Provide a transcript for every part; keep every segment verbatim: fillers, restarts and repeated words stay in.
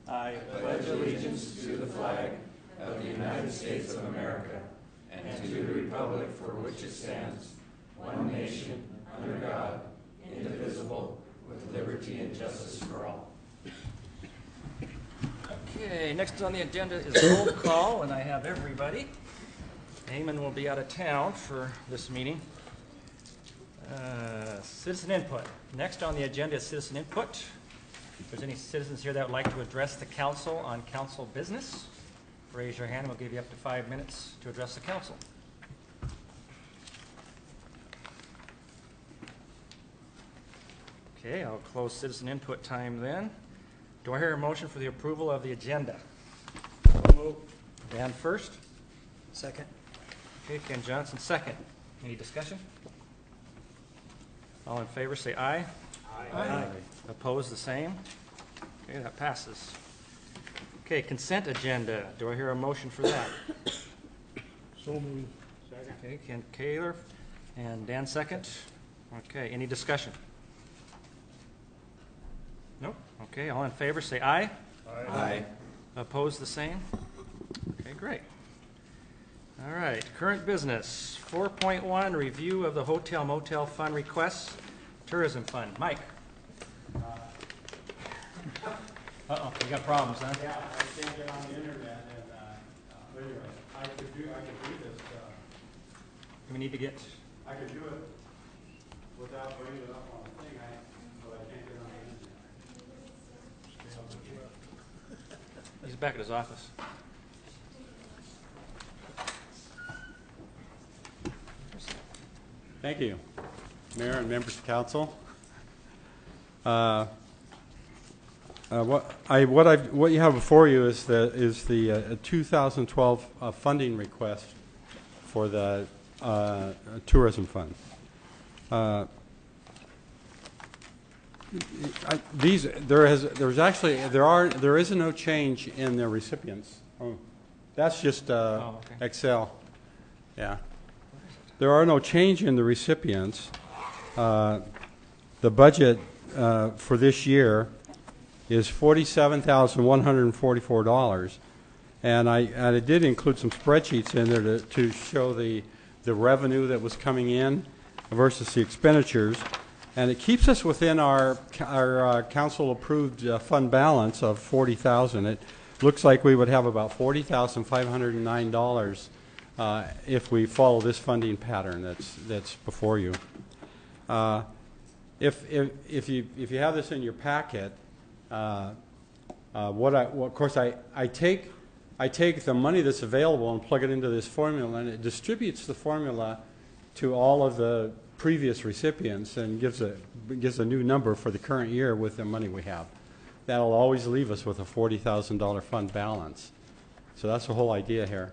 I pledge allegiance to the flag of the United States of America and to the republic for which it stands, one nation, under God, indivisible, with liberty and justice for all. Okay, next on the agenda is roll call, and I have everybody. Eamon will be out of town for this meeting. Uh, citizen input. Next on the agenda is citizen input. If there's any citizens here that would like to address the council on council business, raise your hand and we'll give you up to five minutes to address the council. Okay, I'll close citizen input time then. Do I hear a motion for the approval of the agenda? Dan first. Second. Okay, Ken Johnson second. Any discussion? All in favor say aye. Aye. Aye. Opposed, the same? Okay, that passes. Okay, consent agenda. Do I hear a motion for that? So moved. Second. Okay, Ken Kaler and Dan second. Okay, any discussion? Nope. Okay, all in favor say aye. Aye. Aye. Opposed, the same? Okay, great. All right, current business. four point one, review of the hotel motel fund requests, tourism fund. Mike. Uh-oh, you got problems, huh? Yeah, I can't get on the internet, and, uh, but anyway, I could do, I could do this, uh, We need to get, I could do it without bringing it up on the thing, I, but I can't get on the internet. he's back at his office. Thank you, Mayor and members of council. Uh, uh, what I what I what you have before you is the is the uh, two thousand twelve uh, funding request for the uh, tourism fund. Uh, I, these there has there's actually there are there is no change in the recipients. Oh, that's just uh, Oh, okay. Excel. Yeah. There are no change in the recipients. Uh, the budget uh, for this year is forty-seven thousand one hundred forty-four dollars, and I and I did include some spreadsheets in there to, to show the the revenue that was coming in versus the expenditures, and it keeps us within our our uh, council approved uh, fund balance of forty thousand. It looks like we would have about forty thousand five hundred nine dollars. Uh, if we follow this funding pattern that's that's before you. Uh, if, if if you if you have this in your packet, uh, uh, what I well, of course I, I take I take the money that's available and plug it into this formula, and it distributes the formula to all of the previous recipients and gives a gives a new number for the current year with the money we have. That'll always leave us with a forty thousand dollar fund balance. So that's the whole idea here.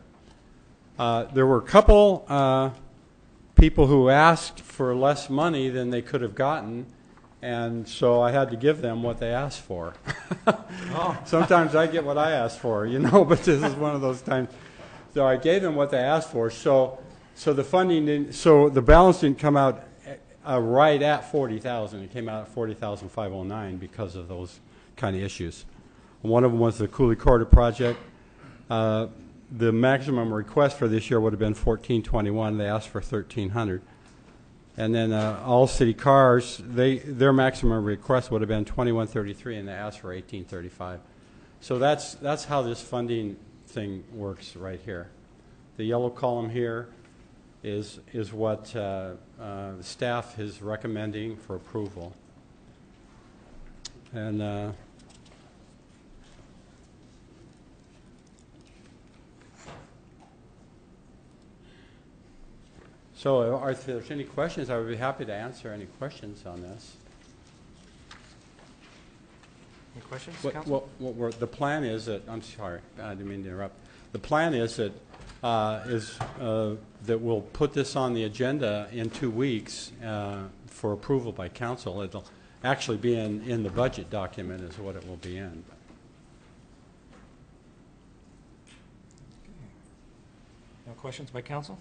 Uh, there were a couple uh, people who asked for less money than they could have gotten, and so I had to give them what they asked for. Oh. Sometimes I get what I asked for, you know, but this is one of those times. So I gave them what they asked for. So, so the funding didn't. So the balance didn't come out uh, right at forty thousand. It came out at forty thousand five hundred nine because of those kind of issues. One of them was the Cooley Corridor project. Uh, The maximum request for this year would have been fourteen twenty-one. They asked for thirteen hundred, and then uh, all city cars, they their maximum request would have been twenty-one thirty-three, and they asked for eighteen thirty-five. So that's that's how this funding thing works right here. The yellow column here is is what uh, uh, the staff is recommending for approval, and. Uh, So uh, if there's any questions, I would be happy to answer any questions on this. Any questions, What, council? what, what we're, the plan is that, I'm sorry, I didn't mean to interrupt. The plan is that, uh, is, uh, that we'll put this on the agenda in two weeks uh, for approval by council. It'll actually be in, in the budget document is what it will be in. No questions by council?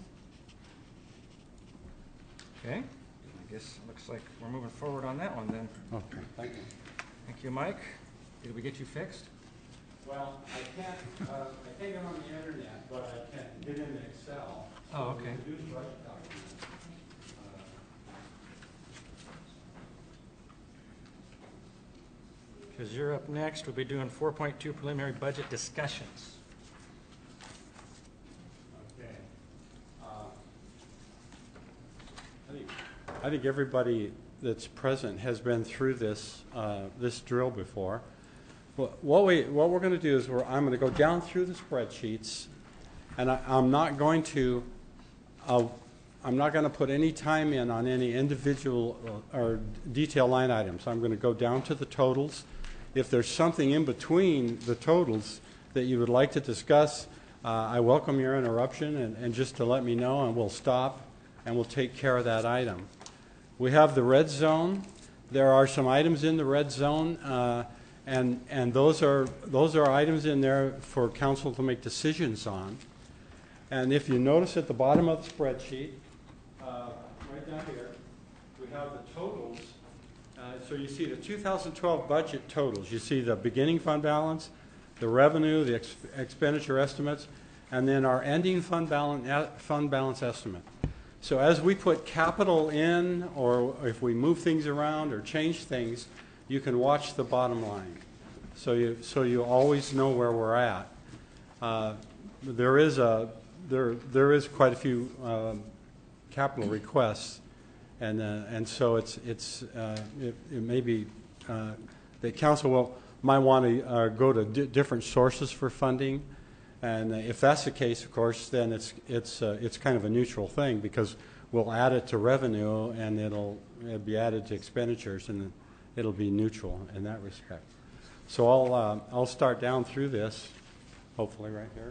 Okay, I guess it looks like we're moving forward on that one then. Okay, thank you. Thank you, Mike. Did we get you fixed? Well, I can't, uh, I can't get on the internet, but I can get into Excel. Oh, okay. Do the budget document. Uh, Because you're up next, we'll be doing four point two preliminary budget discussions. Okay. Uh, I think, I think everybody that's present has been through this, uh, this drill before. Well, what we, what we're going to do is we're, I'm going to go down through the spreadsheets, and I, I'm not going to, uh, I'm not going to put any time in on any individual uh, or detail line items. I'm going to go down to the totals. If there's something in between the totals that you would like to discuss, uh, I welcome your interruption and, and just to let me know, and we'll stop and we'll take care of that item. We have the red zone. There are some items in the red zone, uh, and and those are those are items in there for council to make decisions on. And if you notice at the bottom of the spreadsheet, uh, right down here, we have the totals. Uh, so you see the two thousand twelve budget totals. You see the beginning fund balance, the revenue, the ex expenditure estimates, and then our ending fund balance, uh, fund balance estimate. So as we put capital in, or if we move things around or change things, you can watch the bottom line. So you, so you always know where we're at. Uh, there is a, there, there is quite a few um, capital requests. And, uh, and so it's, it's, uh, it, it may be uh, the council will, might want to uh, go to di different sources for funding. And uh, if that's the case, of course, then it's, it's, uh, it's kind of a neutral thing, because we'll add it to revenue and it'll, it'll be added to expenditures, and it'll be neutral in that respect. So I'll, uh, I'll start down through this, hopefully right here.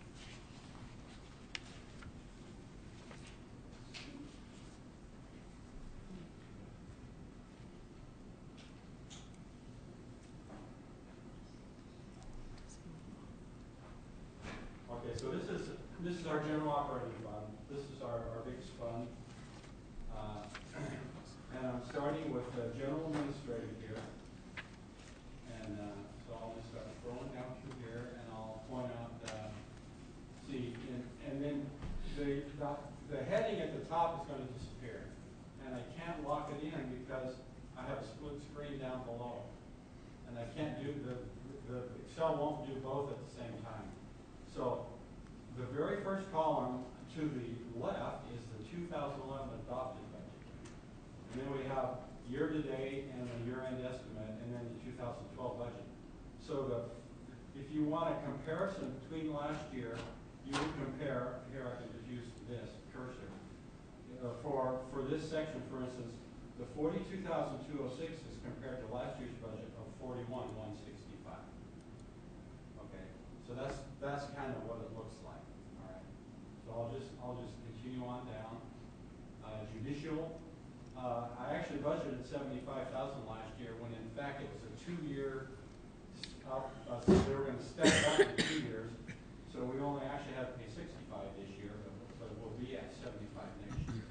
Okay, so this is this is our general operating fund. This is our, our biggest fund. Uh, and I'm starting with the general administrative here. And uh, so I'll just start scrolling down through here, and I'll point out, uh, see, and, and then the, the, the heading at the top is going to disappear. And I can't lock it in because I have a split screen down below. And I can't do, the, the Excel won't do both at the same time. So the very first column to the left is the two thousand eleven adopted budget. And then we have year-to-date and the year-end estimate, and then the two thousand twelve budget. So the, if you want a comparison between last year, you would compare, here I can just use this cursor. Uh, for, for this section, for instance, the forty-two thousand two hundred six is compared to last year's budget of forty-one thousand one hundred sixty-five. Okay, so that's, that's kind of what it looks like. All right, so I'll just, I'll just continue on down. Uh, judicial. Uh, I actually budgeted seventy-five thousand last year, when in fact it was a two-year. Uh, uh, so they were going to step back to two years, so we only actually have to pay sixty-five this year, but, but we'll be at seventy-five next year.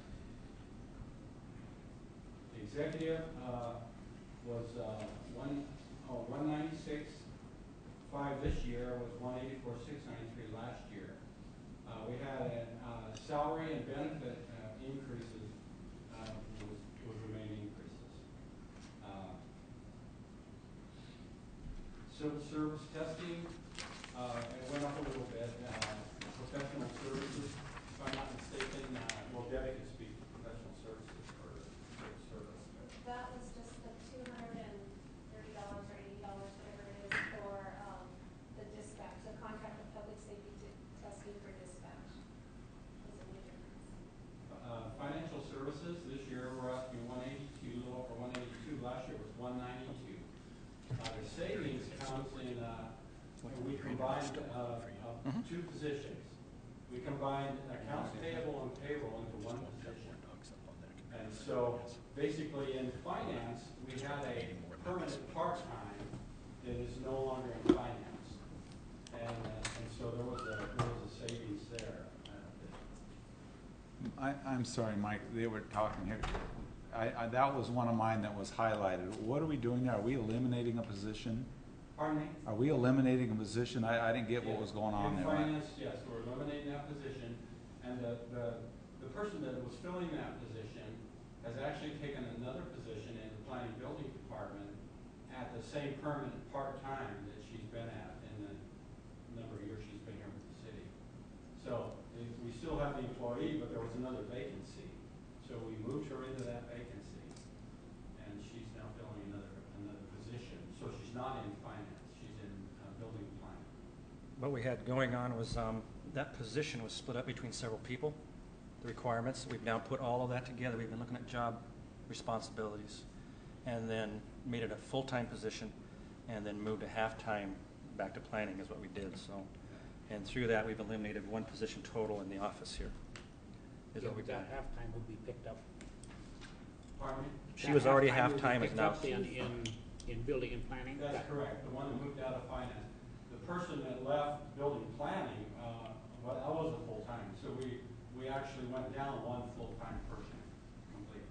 The executive uh, was uh, one oh one ninety-six five this year, was one eighty-four six ninety-three last year. Uh, we had a uh, salary and benefit uh, increases. Uh, was, was the main increases. Uh, civil service testing, uh, it went up a little bit. Uh, professional services, if I'm not mistaken, uh, well, Debbie can speak to professional services for civil service. That was just the two hundred and thirty dollars or eighty dollars, whatever it is, for um, the dispatch, the contract with public safety to testing for dispatch. Was a new difference. Uh, financial services, this year we're asking one eighty-two, a little over one eighty-two. Last year was one ninety-two. Uh, the savings comes in, uh, we combined uh, uh, two positions. We combined accounts payable and payroll into one position. And so basically in finance, we had a permanent part-time that is no longer in finance. And, uh, and so there was a, there was a savings there. Uh, I, I'm sorry, Mike, they were talking here. I, I, that was one of mine that was highlighted. What are we doing now? Are we eliminating a position? Pardon me? Are we eliminating a position? I, I didn't get what was going on In there. finance, yes, we're eliminating that position, and the, the, the person that was filling that position has actually taken another position in the planning building department at the same permanent part-time that she's been at in the number of years she's been here with the city. So, we- we still have the employee, but there was another vacancy, so we moved her into that vacancy, and she's now filling another, another position, so she's not in finance, she's in, uh, building planning. What we had going on was, um, that position was split up between several people, the requirements. We've now put all of that together. We've been looking at job responsibilities and then made it a full-time position and then moved a half-time back to planning is what we did, so. And through that, we've eliminated one position total in the office here, is what we've done. That halftime will be picked up. Pardon me? She That was already halftime will be half-time, is picked now. up In, in, in building and planning? That's That- correct, the one that moved out of finance. The person that left building planning, uh, well, that was a full-time, so we, we actually went down one full-time person completely.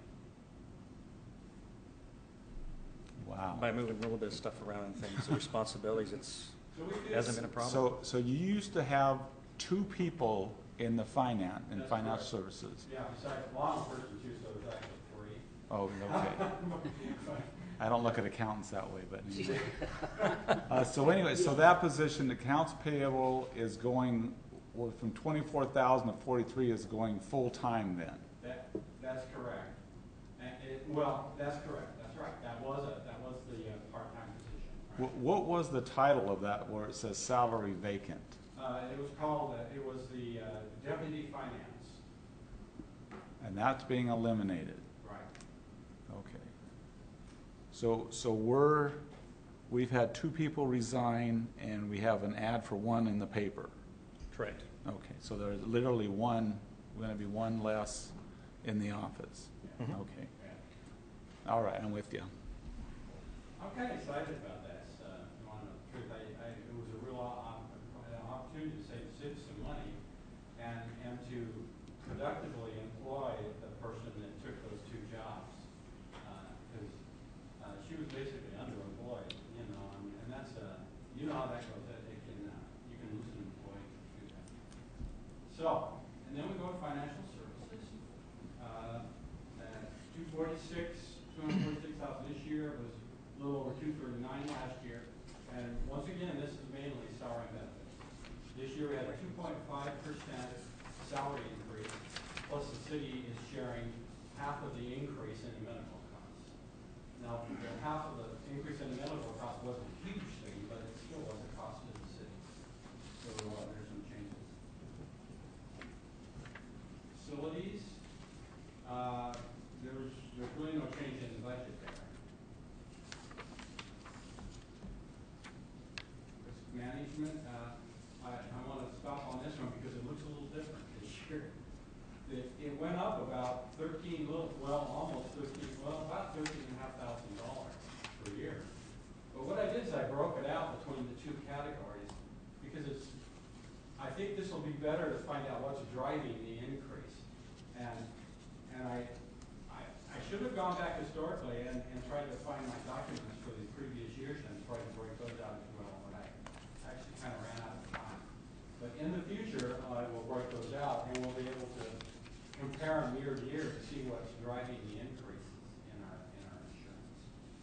Wow. By moving a little bit of stuff around and things, the responsibilities, it's, So we did. hasn't been a problem. So, so you used to have two people in the finance, in That's financial correct. services? Yeah, besides one person too, so it's actually three. Oh, okay. I don't look at accountants that way, but anyway. Uh, so anyway, so that position, accounts payable is going, well, from twenty-four thousand to forty-three is going full-time then? That, that's correct. And it, well, that's correct, that's right. That was a, that was the uh, part-time position. right. What, what was the title of that where it says salary vacant? Uh, it was called, uh, it was the uh, deputy finance. And that's being eliminated? Right. Okay. So, so we're, we've had two people resign and we have an ad for one in the paper? correct. Okay, so there's literally one, gonna be one less in the office? Mhm. Okay. All right, I'm with you. I'm kind of excited about this, uh, to want to know the truth. I, I, it was a real op- uh, opportunity to save the city some money and, and to productively employ the person that took those two jobs. Because, uh, she was basically underemployed, you know, and, and that's, uh, you know how that goes, that it can, uh, you can lose an employee if you do that. So, and then we go to financial services. Uh, at two forty-six, two hundred forty-six thousand this year, it was a little over two thirty-nine last year. And once again, this is mainly salary and benefits. This year we had a two point five percent salary increase, plus the city is sharing half of the increase in the medical costs. Now, the half of the increase in the medical cost wasn't a huge thing, but it still was a cost to the city. So uh, there's some changes. Facilities, uh, there's, there's really no change in the budget there. Risk management, uh, I, I wanna stop on this one because it looks a little different this year. It, it went up about thirteen, little, well, almost thirteen, well, about thirteen and a half thousand dollars per year. But what I did is I broke it out between the two categories because it's, I think this will be better to find out what's driving the increase. And, and I, I, I should have gone back historically and, and tried to find my documents for the previous years and tried to break those out as well, but I actually kind of ran out of time. But in the future, I will break those out and we'll be able to compare them year to year to see what's driving the increases in our, in our insurance.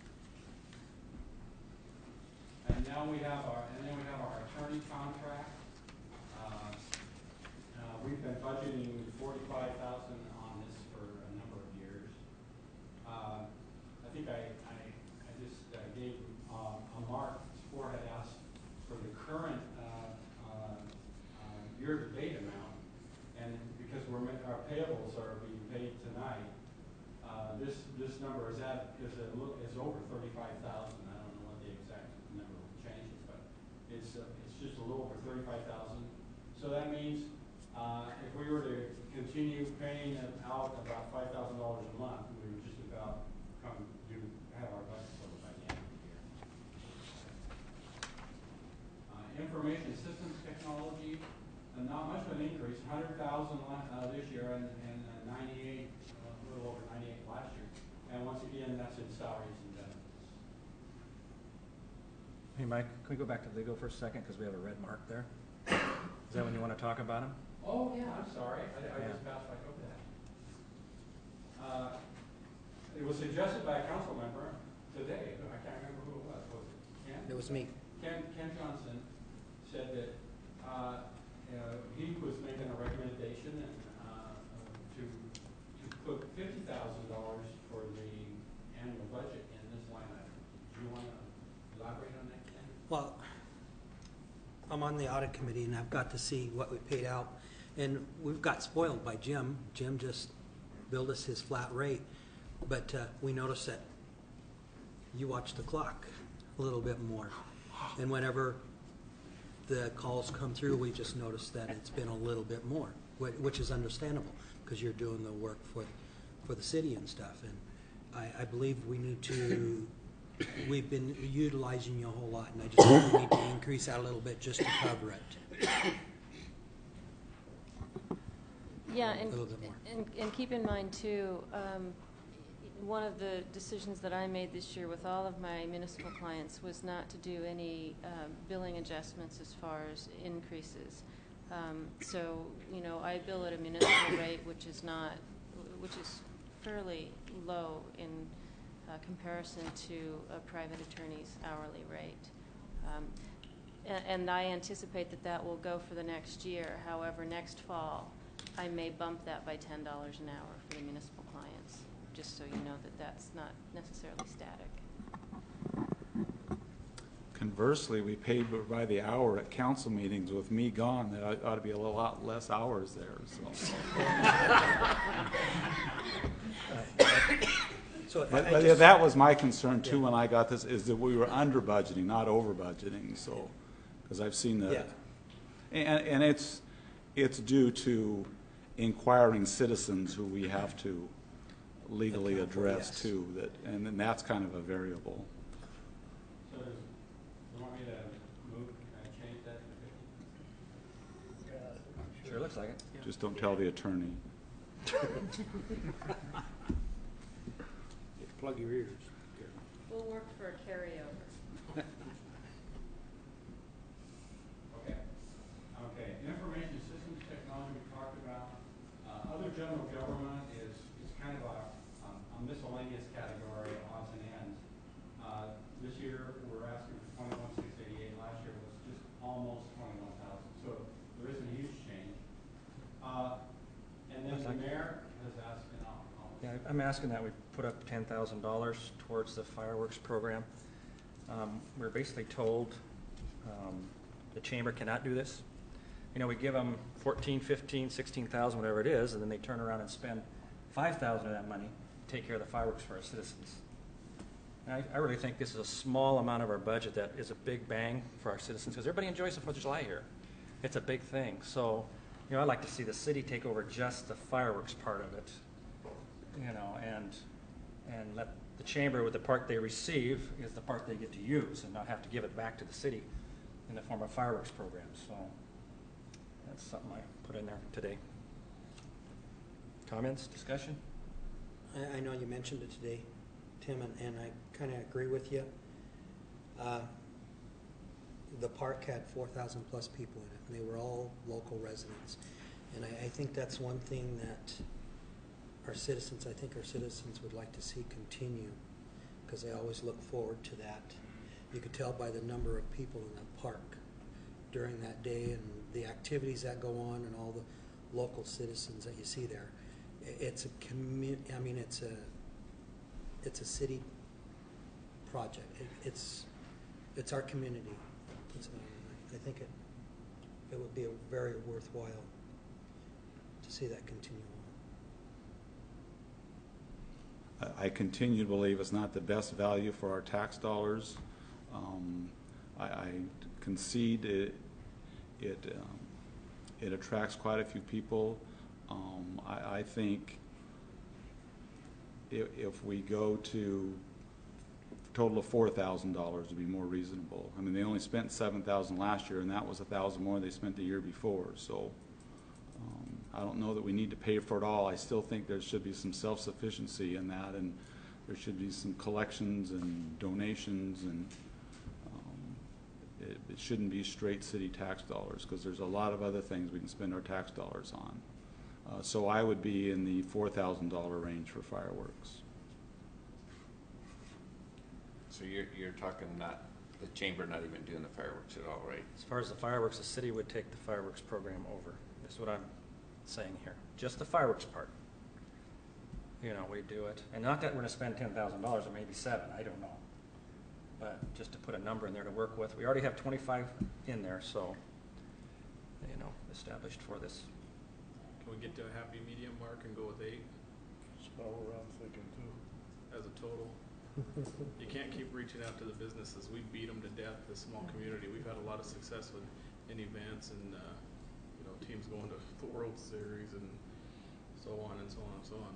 And now we have our, and then we have our attorney contract. Uh, uh, we've been budgeting forty-five thousand on this for a number of years. Uh, I think I, I, I just uh, gave, uh, a mark, Spore had asked for the current, uh, uh, uh, year-to-date amount. And because we're, ma- our payables are being paid tonight, uh, this, this number is at, is a, look, is over thirty-five thousand. I don't know what the exact number will change, but it's, uh, it's just a little over thirty-five thousand. So that means, uh, if we were to continue paying it out about five thousand dollars a month, we would just about come do, have our budget filled by the end of the year. Uh, information systems technology, uh, not much of an increase, hundred thousand, uh, this year and, and uh, ninety-eight, uh, a little over ninety-eight last year. And once again, that's in salaries and benefits. Hey, Mike, can we go back to legal for a second, because we have a red mark there? Is that when you want to talk about him? Oh, yeah, I'm sorry, I, I Yeah. just passed right over that. Uh, It was suggested by a council member today, I can't remember who it was, was it Ken? It was me. Ken, Ken Johnson said that, uh, you know, he was making a recommendation and, uh, to, to put fifty thousand dollars for the annual budget in this line item. Do you want to elaborate on that, Ken? Well, I'm on the audit committee and I've got to see what we paid out. And we've got spoiled by Jim. Jim just billed us his flat rate. But uh, we noticed that you watch the clock a little bit more. And whenever the calls come through, we just noticed that it's been a little bit more, whi- which is understandable because you're doing the work for, for the city and stuff. And I, I believe we need to, we've been utilizing you a whole lot, and I just think we need to increase that a little bit just to cover it. Yeah, A and, little bit more. and, and keep in mind too, um, one of the decisions that I made this year with all of my municipal clients was not to do any um, billing adjustments as far as increases. Um, so, you know, I bill at a municipal rate, which is not, which is fairly low in uh, comparison to a private attorney's hourly rate. Um, and, and I anticipate that that will go for the next year. However, next fall, I may bump that by ten dollars an hour for the municipal clients, just so you know that that's not necessarily static. Conversely, we paid by the hour at council meetings with me gone. There ought to be a lot less hours there, so. So I- But, I but just- that was my concern too Yeah. when I got this, is that we were under budgeting, not over budgeting, so, because I've seen that. Yeah. And, and it's, it's due to inquiring citizens who we have to legally Account for, address yes. too, that, and then that's kind of a variable. So does, you want me to move and change that to fifty? Sure looks like it. Just don't tell the attorney. Plug your ears. We'll work for a carryover. Okay. Okay, information systems technology we talked about. Uh, other general government is, is kind of a, um, a miscellaneous category, odds and ends. Uh, this year, we're asking for twenty-one six eighty-eight. Last year was just almost twenty-one thousand. So there isn't a huge change. Uh, and then the mayor has asked, and I'll, I'll Yeah, I'm asking that we put up ten thousand dollars towards the fireworks program. Um, we're basically told, um, the chamber cannot do this. You know, we give them fourteen, fifteen, sixteen thousand, whatever it is, and then they turn around and spend five thousand of that money to take care of the fireworks for our citizens. And I, I really think this is a small amount of our budget that is a big bang for our citizens, because everybody enjoys the Fourth of July here. It's a big thing. So, you know, I'd like to see the city take over just the fireworks part of it, you know, and, and let the chamber, with the part they receive, is the part they get to use, and not have to give it back to the city in the form of fireworks programs. So that's something I put in there today. Comments, discussion? I, I know you mentioned it today, Tim, and, and I kind of agree with you. Uh, the park had four thousand plus people in it, and they were all local residents. And I, I think that's one thing that our citizens, I think our citizens would like to see continue, because they always look forward to that. You could tell by the number of people in the park during that day and the activities that go on and all the local citizens that you see there. I- It's a commu, I mean, it's a, it's a city project. It, it's, it's our community. It's, uh, I think it, it would be a very worthwhile to see that continue on. I I continue to believe it's not the best value for our tax dollars. Um, I, I concede it, it, um, it attracts quite a few people. Um, I, I think if, if we go to a total of four thousand dollars would be more reasonable. I mean, they only spent seven thousand last year, and that was a thousand more than they spent the year before. So um, I don't know that we need to pay for it all. I still think there should be some self-sufficiency in that, and there should be some collections and donations, and um, it shouldn't be straight city tax dollars, because there's a lot of other things we can spend our tax dollars on. Uh, so I would be in the four thousand dollar range for fireworks. So you're, you're talking not, the chamber not even doing the fireworks at all, right? As far as the fireworks, the city would take the fireworks program over. That's what I'm saying here. Just the fireworks part. You know, we do it. And not that we're going to spend ten thousand dollars or maybe seven, I don't know. But just to put a number in there to work with. We already have twenty-five in there, so, you know, established for this. Can we get to a happy medium mark and go with eight That's about what I'm thinking too. as a total? You can't keep reaching out to the businesses. We beat them to death, this small community. We've had a lot of success with in events and, uh, you know, teams going to the World Series and so on and so on and so on.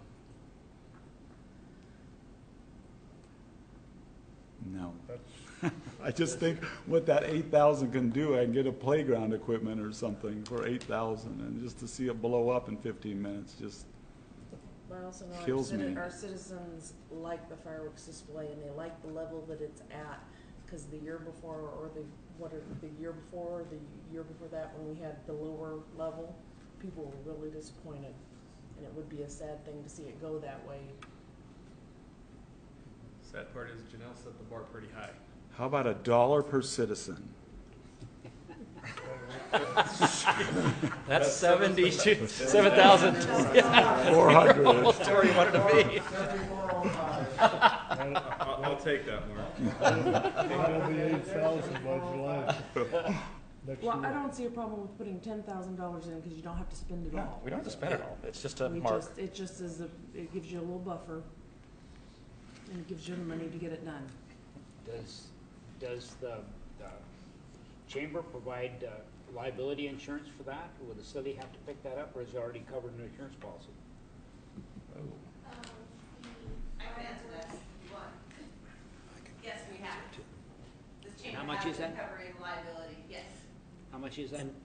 No. That's, I just think what that eight thousand can do, I can get a playground equipment or something for eight thousand, and just to see it blow up in fifteen minutes, just, But I also know our, Kills citi- me. our citizens like the fireworks display and they like the level that it's at. Cause the year before, or the, what, are- the year before, the year before that, when we had the lower level, people were really disappointed. And it would be a sad thing to see it go that way. Sad part is Janelle set the bar pretty high. how about a dollar per citizen? That's seventy-two, seven thousand. Four hundred. Almost where you wanted to be. I'll, I'll take that, Mark. it'll be eight thousand by July. Next Well, I year. don't see a problem with putting ten thousand dollars in, cause you don't have to spend it No, all. we don't have to spend it all. It's just a We mark. just, it just is a, it gives you a little buffer. And it gives you the money to get it done. Does, does the, the chamber provide uh, liability insurance for that? Will the city have to pick that up, or is it already covered in the insurance policy? Um, I can answer that if you want. Yes, we have. This chamber How much has is been that? covering liability, yes. How much is that? And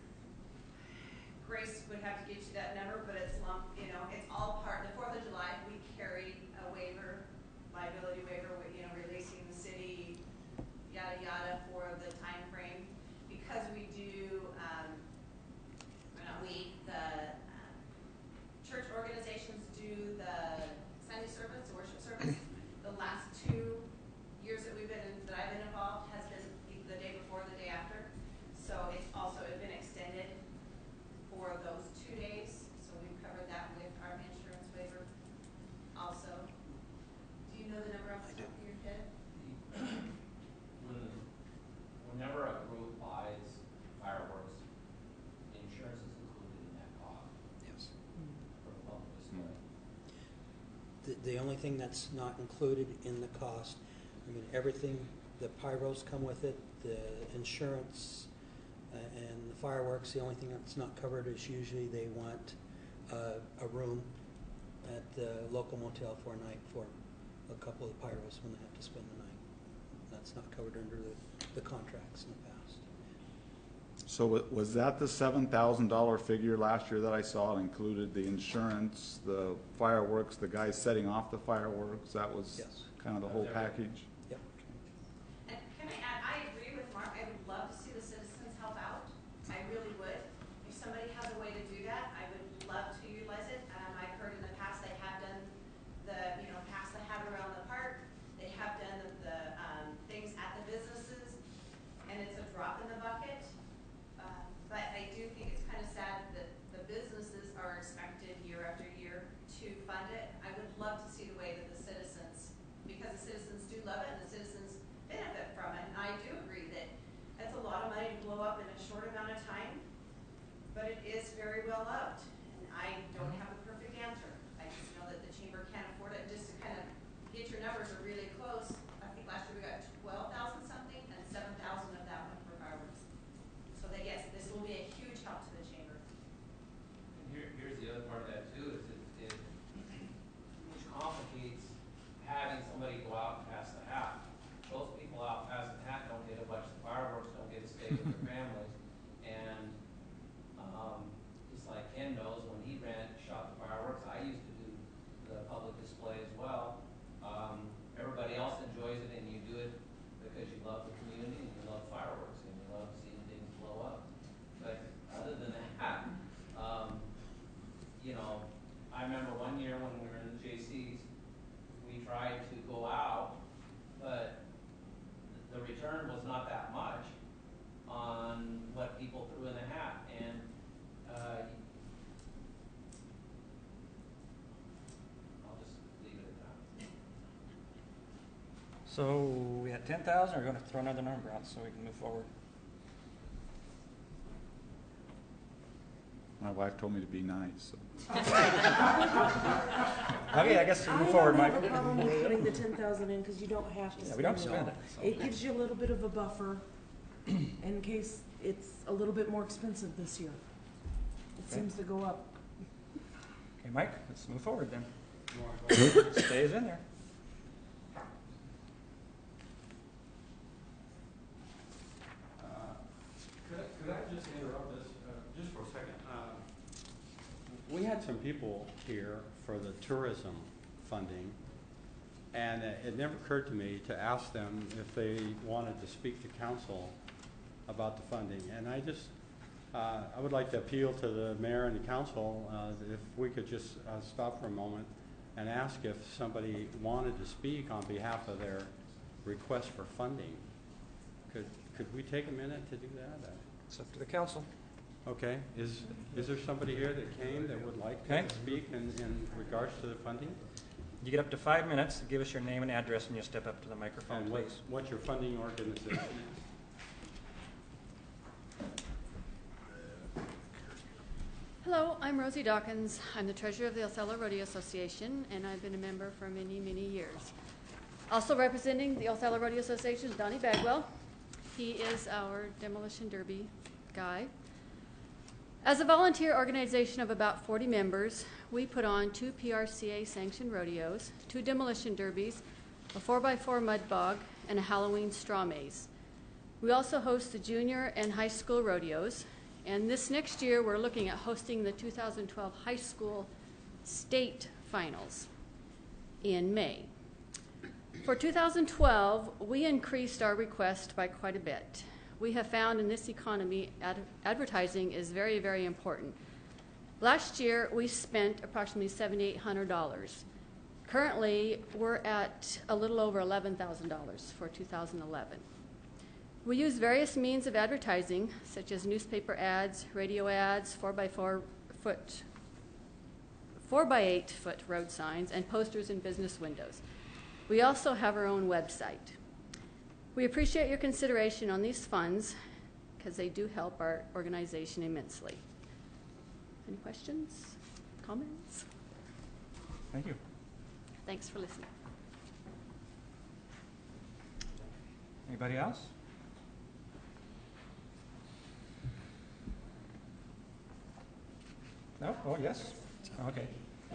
Grace would have to get you that number, but it's lump, you know, it's all part, the Fourth of July, we carried a waiver, liability waiver, with, you know, releasing the city, yada, yada, for the time frame. Because we do, um, or not we, the, um, church organizations do the Sunday service, the worship service. The last two years that we've been, in- that I've been involved, has been the day before, the day after. So it's also been extended for those two days, so we've covered that with our insurance waiver also. Do you know the number off the top of your head? When, whenever a group buys fireworks, insurance is included in that cost yes. for the public display. The, the only thing that's not included in the cost, I mean, everything, the pyros come with it, the insurance, uh, and the fireworks. The only thing that's not covered is usually they want uh, a room at the local motel for a night for a couple of the pyros when they have to spend the night. That's not covered under the, the contracts in the past. So wa- was that the seven thousand dollar figure last year that I saw? It included the insurance, the fireworks, the guys setting off the fireworks? That was Yes. kind of the whole package? Yep. And can I add, I agree with Mark, I would love to see the citizens help out, I really would. If somebody has a way to do that, I would love to utilize it. Um, I've heard in the past they have done the, you know, pass the hat around the park, they have done the, the, um, things at the businesses, and it's a drop in the bucket. Uh, But I do think it's kind of sad that the businesses are expected year after year to fund it. I would love to see the way that the citizens, because the citizens do love it and the citizens benefit from it. And I do agree that that's a lot of money to blow up in a short amount of time, but it is very well loved. And I don't have a perfect answer. I just know that the chamber can't afford it. Just to kind of get your numbers are really close. I think last year we got twelve thousand something and seven thousand of that went for fireworks. So that, yes, this will be a huge help to the chamber. And here, here's the other part of that too, is it, it, which complicates having somebody go out and pass the hat. Those people out passing the hat don't get a bunch of fireworks, don't get to stay with their families. And, um, just like Ken knows, when he ran, shot the fireworks, I used to do the public display as well. Um, everybody else enjoys it and you do it because you love the community and you love fireworks and you not that much on what people threw in the hat, and, uh, I'll just leave it at that. So we had ten thousand, or we're going to throw another number out so we can move forward? My wife told me to be nice, so. Okay, I guess we move forward, Mike. I don't have a problem with putting the ten thousand in, because you don't have to Yeah, spend we don't it spend all. it, so. It gives you a little bit of a buffer in case it's a little bit more expensive this year. It Okay. seems to go up. Okay, Mike, let's move forward then. Stays in there. Could I, could I just interrupt this, uh, just for a second? Uh, We had some people here for the tourism funding, and it it never occurred to me to ask them if they wanted to speak to council about the funding. And I just, uh, I would like to appeal to the mayor and the council, uh, if we could just uh, stop for a moment and ask if somebody wanted to speak on behalf of their request for funding. Could, could we take a minute to do that? Uh, It's up to the council. Okay, is, is there somebody here that came that would like Okay. to speak in, in regards to the funding? You get up to five minutes, give us your name and address, and you'll step up to the microphone, And please. what's, what's your funding organization? Hello, I'm Rosie Dawkins. I'm the treasurer of the Othello Rodeo Association, and I've been a member for many, many years. Also representing the Othello Rodeo Association is Donnie Bagwell. He is our demolition derby guy. As a volunteer organization of about forty members, we put on two P R C A-sanctioned rodeos, two demolition derbies, a four by four mud bog, and a Halloween straw maze. We also host the junior and high school rodeos, and this next year we're looking at hosting the two thousand twelve high school state finals in May. For two thousand twelve, we increased our request by quite a bit. We have found in this economy ad advertising is very, very important. Last year, we spent approximately seven thousand eight hundred dollars. Currently, we're at a little over eleven thousand dollars for two thousand eleven. We use various means of advertising, such as newspaper ads, radio ads, four by four foot, four by eight foot road signs, and posters in business windows. We also have our own website. We appreciate your consideration on these funds because they do help our organization immensely. Any questions, comments? Thank you. Thanks for listening. Anybody else? No? Oh, yes? Okay.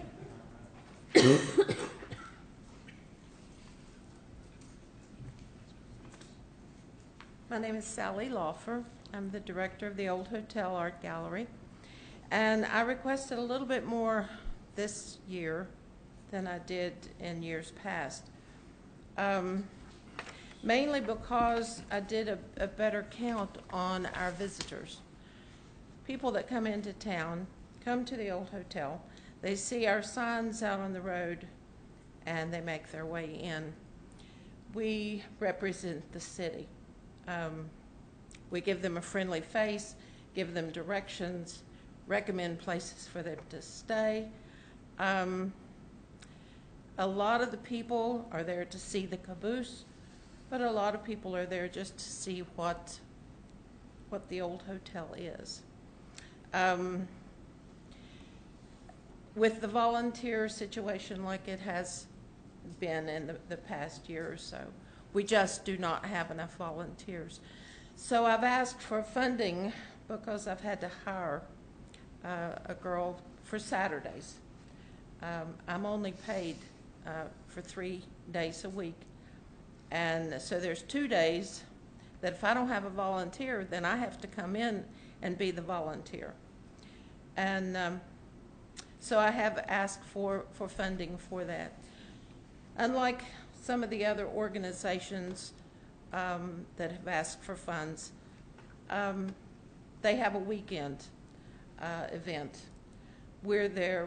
My name is Sally Laufer. I'm the director of the Old Hotel Art Gallery. And I requested a little bit more this year than I did in years past. Um, mainly because I did a, a better count on our visitors. People that come into town come to the Old Hotel. They see our signs out on the road and they make their way in. We represent the city. Um, we give them a friendly face, give them directions, recommend places for them to stay. Um, a lot of the people are there to see the caboose, but a lot of people are there just to see what, what the Old Hotel is. Um, with the volunteer situation like it has been in the, the past year or so, we just do not have enough volunteers. So I've asked for funding because I've had to hire uh, a girl for Saturdays. Um, I'm only paid uh, for three days a week. And so there's two days that if I don't have a volunteer, then I have to come in and be the volunteer. And um, so I have asked for, for funding for that. Unlike some of the other organizations um, that have asked for funds, um, they have a weekend uh, event. We're there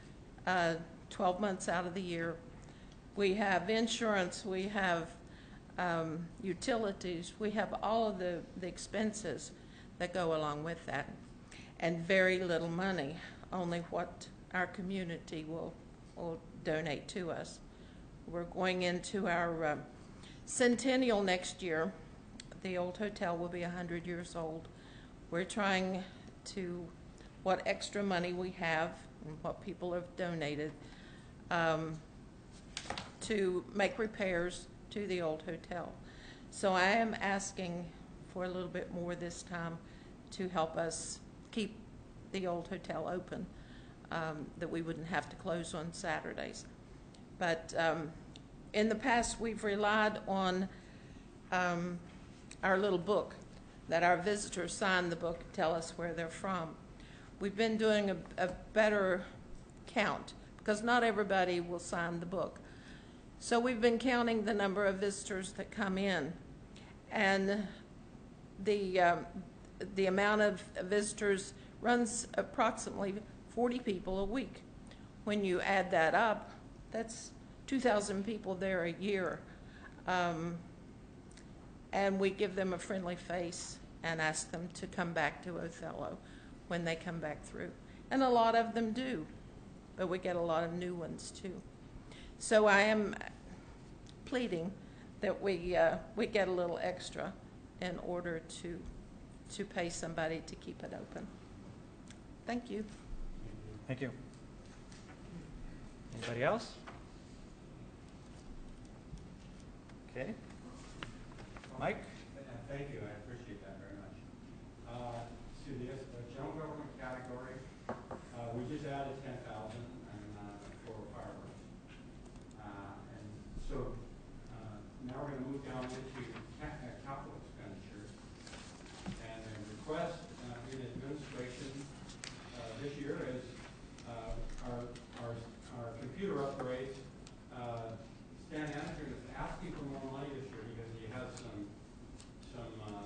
uh, twelve months out of the year. We have insurance, we have um, utilities. We have all of the, the expenses that go along with that, and very little money, only what our community will, will donate to us. We're going into our uh, centennial next year. The old hotel will be one hundred years old. We're trying to, what extra money we have and what people have donated, um, to make repairs to the old hotel. So I am asking for a little bit more this time to help us keep the old hotel open, um, that we wouldn't have to close on Saturdays. But um, in the past, we've relied on um, our little book, that our visitors sign the book and tell us where they're from. We've been doing a, a better count, because not everybody will sign the book. So we've been counting the number of visitors that come in, and the, um, the amount of visitors runs approximately forty people a week. When you add that up, that's two thousand people there a year. Um, and we give them a friendly face and ask them to come back to Othello when they come back through. And a lot of them do, but we get a lot of new ones too. So I am pleading that we, uh, we get a little extra in order to, to pay somebody to keep it open. Thank you. Thank you. Anybody else? Okay. Mike? Thank you, I appreciate that very much. Uh, to the uh, general government category, uh, we just added ten thousand and uh, for fireworks. Uh, and so uh, now we're going to move down into ca uh, capital expenditures. And the request uh, in administration uh, this year is uh, our, our, our computer upgrades. Uh, Stan Anderson is asking for more money this year because he has some some uh,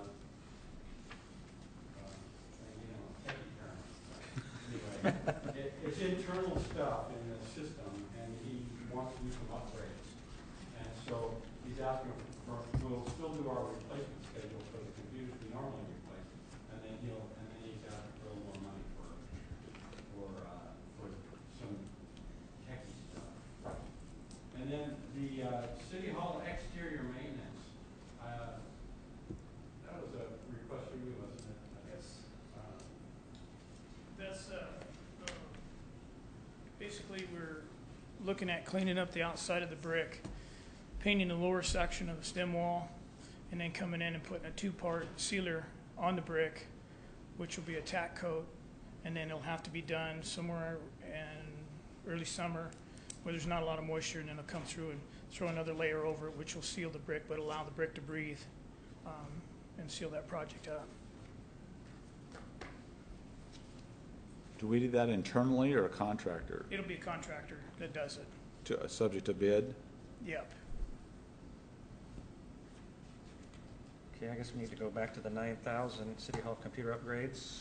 uh, you know, techie terms. Anyway, it, it's internal stuff in the system, and he wants to do some upgrades. And so he's asking for, we'll still do our replacement schedule for the computers we normally replace, and then he'll, and then he's asking for a little more money for, for, uh, for some techie stuff. And then the uh, City Hall exterior maintenance. Uh, that was a request for you, wasn't it? Yes. Uh, That's, uh, uh, basically, we're looking at cleaning up the outside of the brick, painting the lower section of the stem wall, and then coming in and putting a two-part sealer on the brick, which will be a tack coat, and then it'll have to be done somewhere in early summer where there's not a lot of moisture, and then it'll come through and throw another layer over it, which will seal the brick, but allow the brick to breathe, um, and seal that project up. Do we do that internally or a contractor? It'll be a contractor that does it. To, uh, subject to bid? Yep. Okay, I guess we need to go back to the nine thousand City Hall computer upgrades.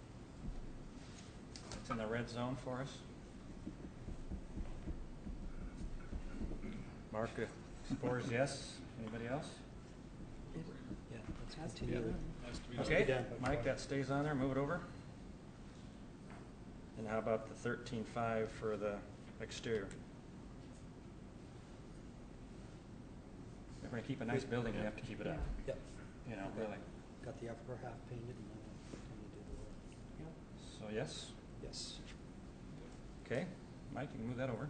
It's in the red zone for us. Mark, uh, scores yes. Anybody else? Yeah, let's continue. Okay, done. Mike, that stays on there, move it over. And how about the thirteen five for the exterior? If we're gonna keep a nice building, we have to keep it up. Yep. You know, really. Got the upper half painted and then we do the lower. So yes? Yes. Okay, Mike, you can move that over.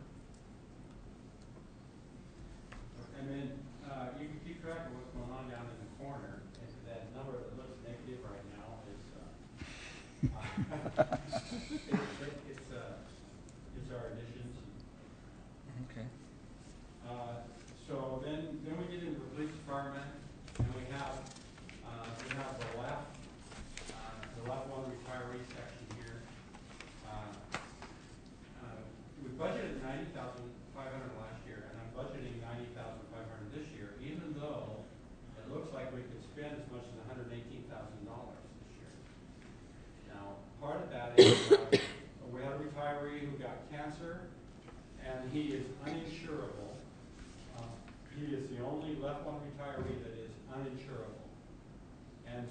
And then uh, you can keep track of what's going on down in the corner. And that number that looks negative right now is uh, uh, it, it, it's uh, it's our additions. Okay. Uh, so then then we get into the police department, and we have uh, we have the left uh, the left one retiree section here. Uh, uh, we budgeted ninety thousand five hundred last year, and I'm budgeting ninety thousand five hundred this year, even though it looks like we could spend as much as one hundred eighteen thousand dollars this year. Now, part of that is uh, we had a retiree who got cancer, and he is uninsurable. Uh, he is the only left one retiree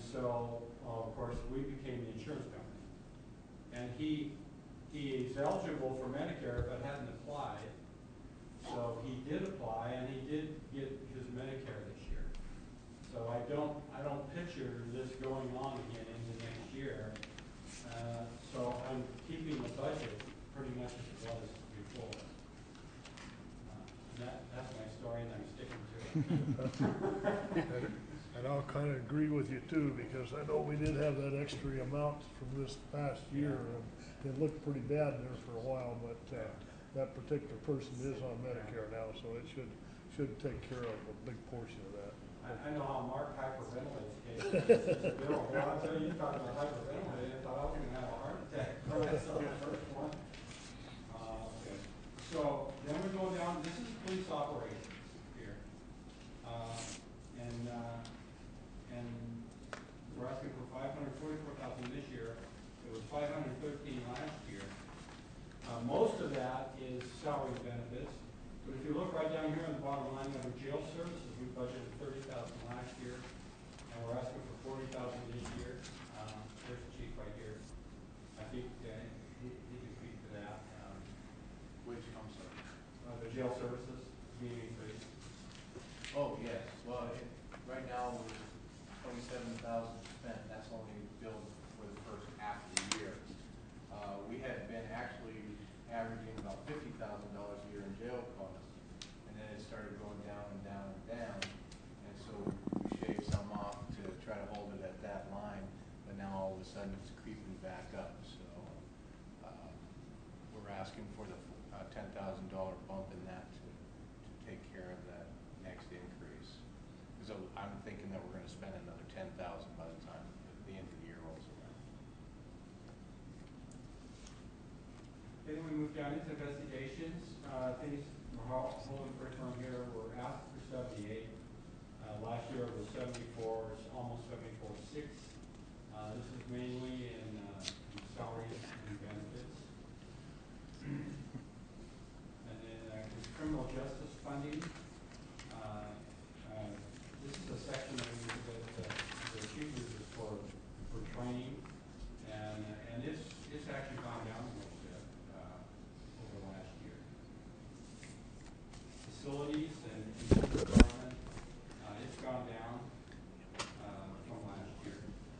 so, uh, of course, we became the insurance company. And he, he is eligible for Medicare but hadn't applied. So he did apply and he did get his Medicare this year. So I don't, I don't picture this going on again into next year. Uh, so I'm keeping the budget pretty much as it was before. Uh, and that, that's my story and I'm sticking to it. And I'll kind of agree with you too, because I know we did have that extra amount from this past year, and it looked pretty bad there for a while, but uh, that particular person is on Medicare now, so it should should take care of a big portion of that. I, I know how Mark hyperventilates occasionally. Bill, well, I'll tell you, you talking about hyperventilating, I thought I was going to have a heart attack when I saw the first one. Uh, okay. So then we go down, this is police operations here. Uh, and uh, and we're asking for five hundred forty-four thousand this year. It was five hundred thirteen last year. Uh, most of that is salary benefits. But if you look right down here on the bottom line under jail services, we budgeted thirty thousand last year, and we're asking for forty thousand this year. Um, there's the chief right here. I think uh, he, he can speak to that. Um, Which, I'm sorry. uh, the jail services being increased. Oh, yes, well, it, right now, we're twenty-seven thousand spent, that's only billed for the first half of the year. Uh, we had been actually averaging about fifty thousand dollars a year in jail costs, and then it started going down and down and down, and so we shaved some off to try to hold it at that line, but now all of a sudden it's creeping back up, so, uh, we're asking for the, uh, ten thousand dollar bump in that to, to take care of that next increase. So I'm thinking that we're gonna spend another ten thousand by the time the end of the year rolls around. Okay, then we move down into investigations. Uh, things we're hol- holding pretty firm here. We're asked for seventy-eight. Uh, last year it was seventy-four, it's almost seventy-four six. Uh, this is mainly in, uh, in salaries and benefits. And then uh, criminal justice funding. Uh, uh, this is a section that, we, that uh, the chief uses for for training, and uh, and it's it's actually gone down a little bit uh, over last year. Facilities and department, uh, it's gone down uh, from last year.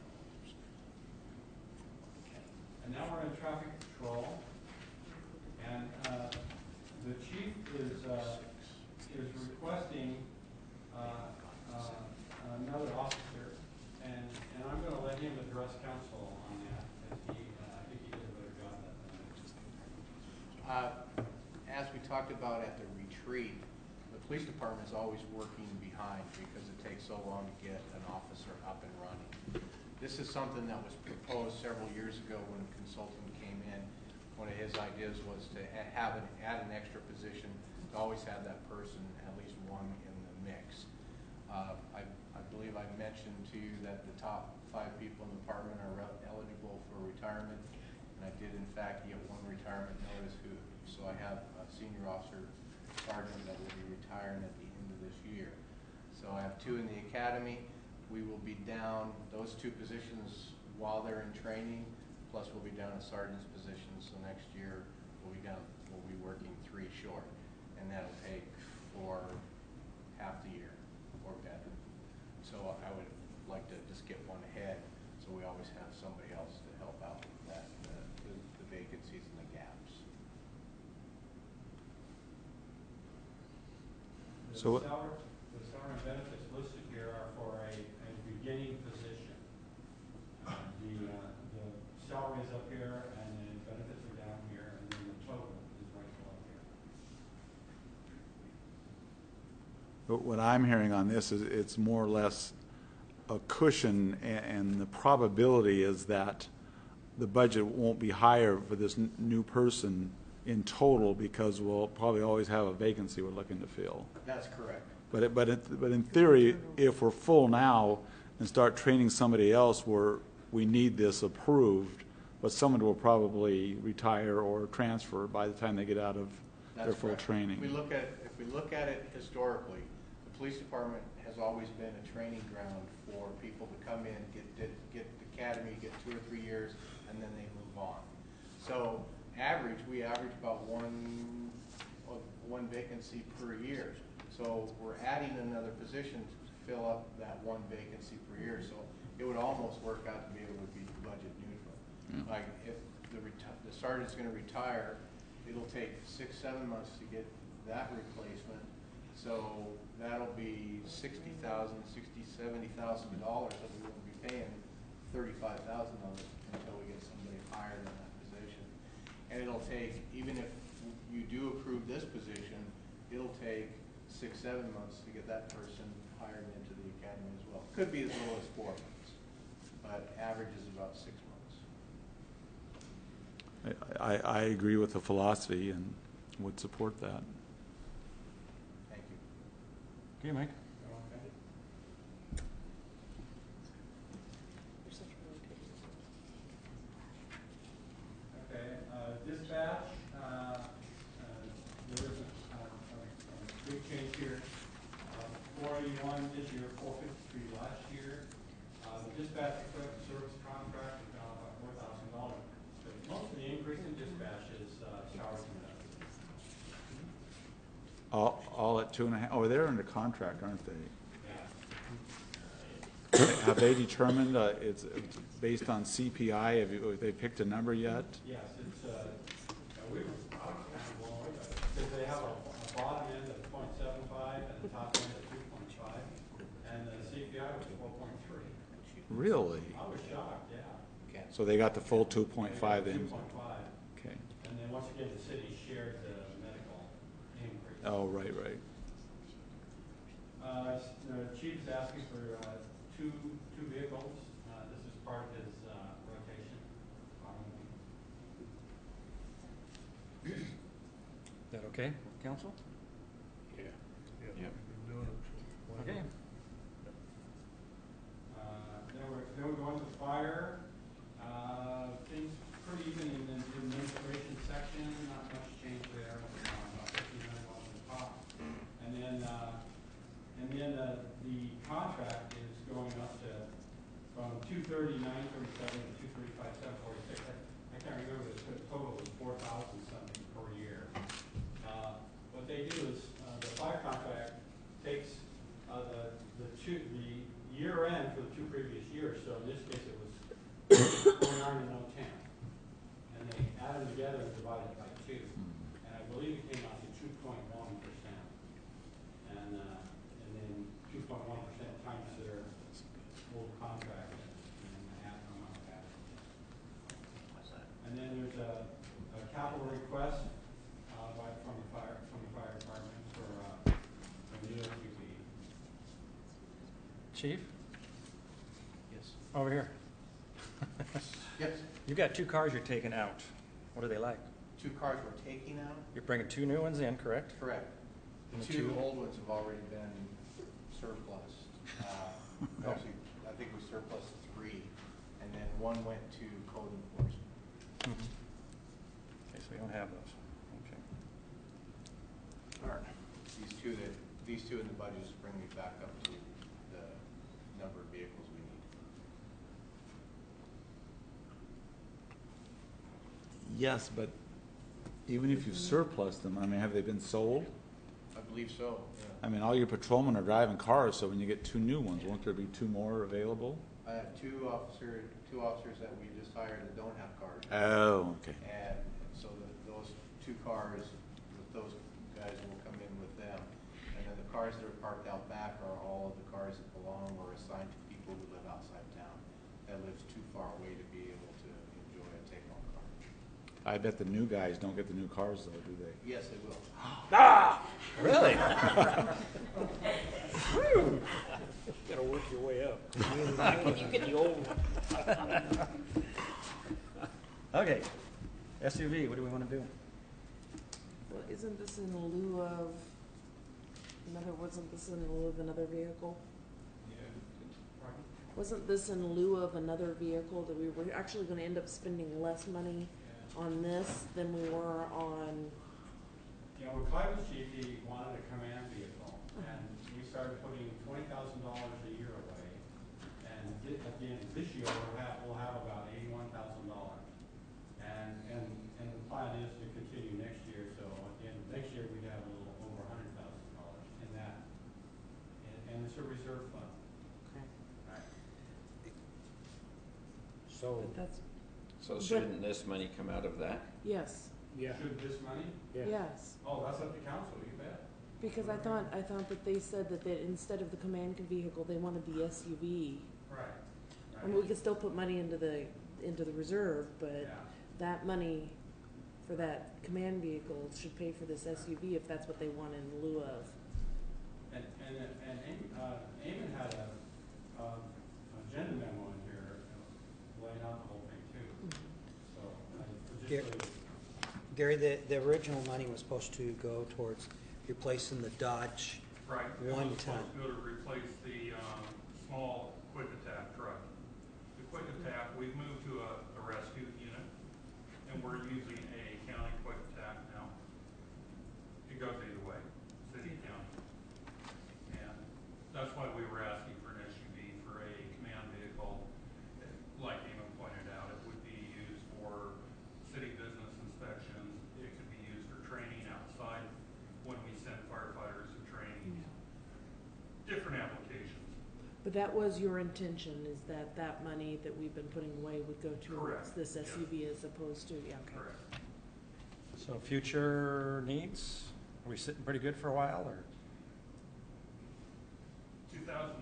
And now we're in traffic control, and uh, the chief is uh, is requesting uh, uh, another officer, and and I'm going to let him address council on that, because he uh, I think he did a better job at that. Uh, as we talked about at the retreat, the police department is always working behind because it takes so long to get an officer up and running. This is something that was proposed several years ago when a consultant came in. One of his ideas was to ha- have an, add an extra position, to always have that person, at least one in the mix. Uh, I, I believe I mentioned to you that the top five people in the department are re- eligible for retirement, and I did in fact get one retirement notice who, so I have a senior officer sergeant that will be retiring at the end of this year. So I have two in the academy. We will be down those two positions while they're in training, plus we'll be down a sergeant's position, so next year we'll be down, we'll be working three short, and that'll take for half the year or better. So I would like to just get one ahead, so we always have somebody else to help out with that, uh, the, the vacancies and the gaps. The So what- salary, the salary and benefits listed here are for a, a beginning position. Uh, the, uh, the salary is up here, and then benefits are down here, and then the total is right below here. But what I'm hearing on this is it's more or less a cushion, a- and the probability is that the budget won't be higher for this n- new person in total, because we'll probably always have a vacancy we're looking to fill. That's correct. But it, but it, but in theory, if we're full now and start training somebody else where we need this approved, but someone will probably retire or transfer by the time they get out of their That's full correct. training. If we look at, if we look at it historically, the police department has always been a training ground for people to come in, get, get, get the academy, get two or three years, and then they move on. So average, we average about one, uh, one vacancy per year. So we're adding another position to fill up that one vacancy per year. So it would almost work out to be able to be budget neutral. Yeah. Like if the reti- the sergeant's gonna retire, it'll take six, seven months to get that replacement. So that'll be sixty thousand, sixty, seventy thousand dollars that we won't be paying thirty-five thousand dollars until we get somebody hired in that position. And it'll take, even if you do approve this position, it'll take six, seven months to get that person hired into the academy as well. Could be as little as four months, but average is about six months. I, I, I agree with the philosophy and would support that. Thank you. Okay, Mike? Okay, uh, dispatch, uh, uh, there is a, a, a big change here. Uh, four eighty-one this year, four fifty-three last year. Uh, the dispatch equipment service contract is down about four thousand dollars. But most of the increase in dispatch is, uh, shower unit. All, all at two and a half, oh, they're under contract, aren't they? Yeah. Have they determined, uh, it's, it's based on C P I, have you, have they picked a number yet? Yes, it's, uh, uh, we were, I was kind of blown away by it, because they have a, a bottom end of point seven five and the top end of two point five, and the C P I was four point three. Really? I was shocked, yeah. So they got the full two point five Two then? point five, Okay. and then once again, the city shared the medical increase. Oh, right, right. Uh, s- the chief is asking for, uh, two, two vehicles, uh, this is part of his, uh, rotation. Is that okay, council? Yeah. Yep. We've been doing it, so why not? Okay. Uh, then we're, then we're going to fire, uh, things pretty even in the administration section, not much change there, um, about fifteen hundred dollars in top. And then, uh, and then, uh, the contract is going up to, from two thirty-nine thirty-seven to two thirty-five seven forty-six. I, I can't remember, the total was four thousand something per year. Uh, what they do is, uh, the fire contract takes, uh, the, the two, the year end for the two previous years, so in this case it was oh nine and oh ten. And they add them together and divide it by two. And I believe it came out to two point one percent. And, uh, and then two point one percent times their old contract and add them on that. And then there's a, a capital request, uh, by, from the fire, from the fire department for, uh, a new S U V. Chief, Yes. over here. Yes. You got two cars you're taking out. What are they like? Two cars we're taking out? You're bringing two new ones in, correct? Correct. And The the two two- old ones have already been surplus. Uh, Actually, I think we surplus three, and then one went to code enforcement. Mhm. Okay, so you don't have those. Okay. Darn. These two that, these two in the budget just bring me back up to the number of vehicles we need. Yes, but even if you surplus them, I mean, have they been sold? I believe so, yeah. I mean, all your patrolmen are driving cars, so when you get two new ones, won't there be two more available? I have two officer, two officers that we just hired that don't have cars. Oh, okay. And so the, those two cars, with those guys will come in with them. And then the cars that are parked out back are all of the cars that belong or assigned to people who live outside town, that lives too far away to be able to enjoy a take-home car. I bet the new guys don't get the new cars though, do they? Yes, they will. Ah! Really? Whew. Gotta work your way up. When you get the old one. Okay, S U V, what do we want to do? Well, isn't this in lieu of, another, wasn't this in lieu of another vehicle? Wasn't this in lieu of another vehicle that we were actually gonna end up spending less money on this than we were on? You know, when Clyde was chief, he wanted a command vehicle, and we started putting twenty thousand dollars a year away, and thi- at the end of this year, we'll have, we'll have about eighty-one thousand dollars. And, and, and the plan is to continue next year, so at the end of next year, we'd have a little over a hundred thousand dollars in that. And, and it's a reserve fund. Okay. Right. So, But that's, So But- shouldn't this money come out of that? yes, Yeah. Should this money? yes. Oh, that's up to council, you bet. Because I thought, I thought that they said that they, instead of the command vehicle, they wanted the S U V. Right. I mean, we could still put money into the, into the reserve, but Yeah. that money for that command vehicle should pay for this S U V if that's what they want in lieu of. And, and, and, Am- uh, Eamon had a, uh, agenda memo in here uh, laying out the whole thing too. So, I Gar- just, Gary, the, the original money was supposed to go towards replacing the Dodge Right. It one was ton. supposed to go to replace the, um, small quick attack truck. The quick attack, we've moved to a, a rescue unit, and we're using a county quick attack now. It goes either way, city, county. And that's why we were asking for an S U V for a command vehicle. Like Eamon pointed out, it would be used for city business inspections. It could be used for training outside when we send firefighters to training. Different applications. But that was your intention, is that that money that we've been putting away would go towards Correct, this S U V as opposed to, yeah, okay. Correct. So future needs, are we sitting pretty good for a while, or? two thousand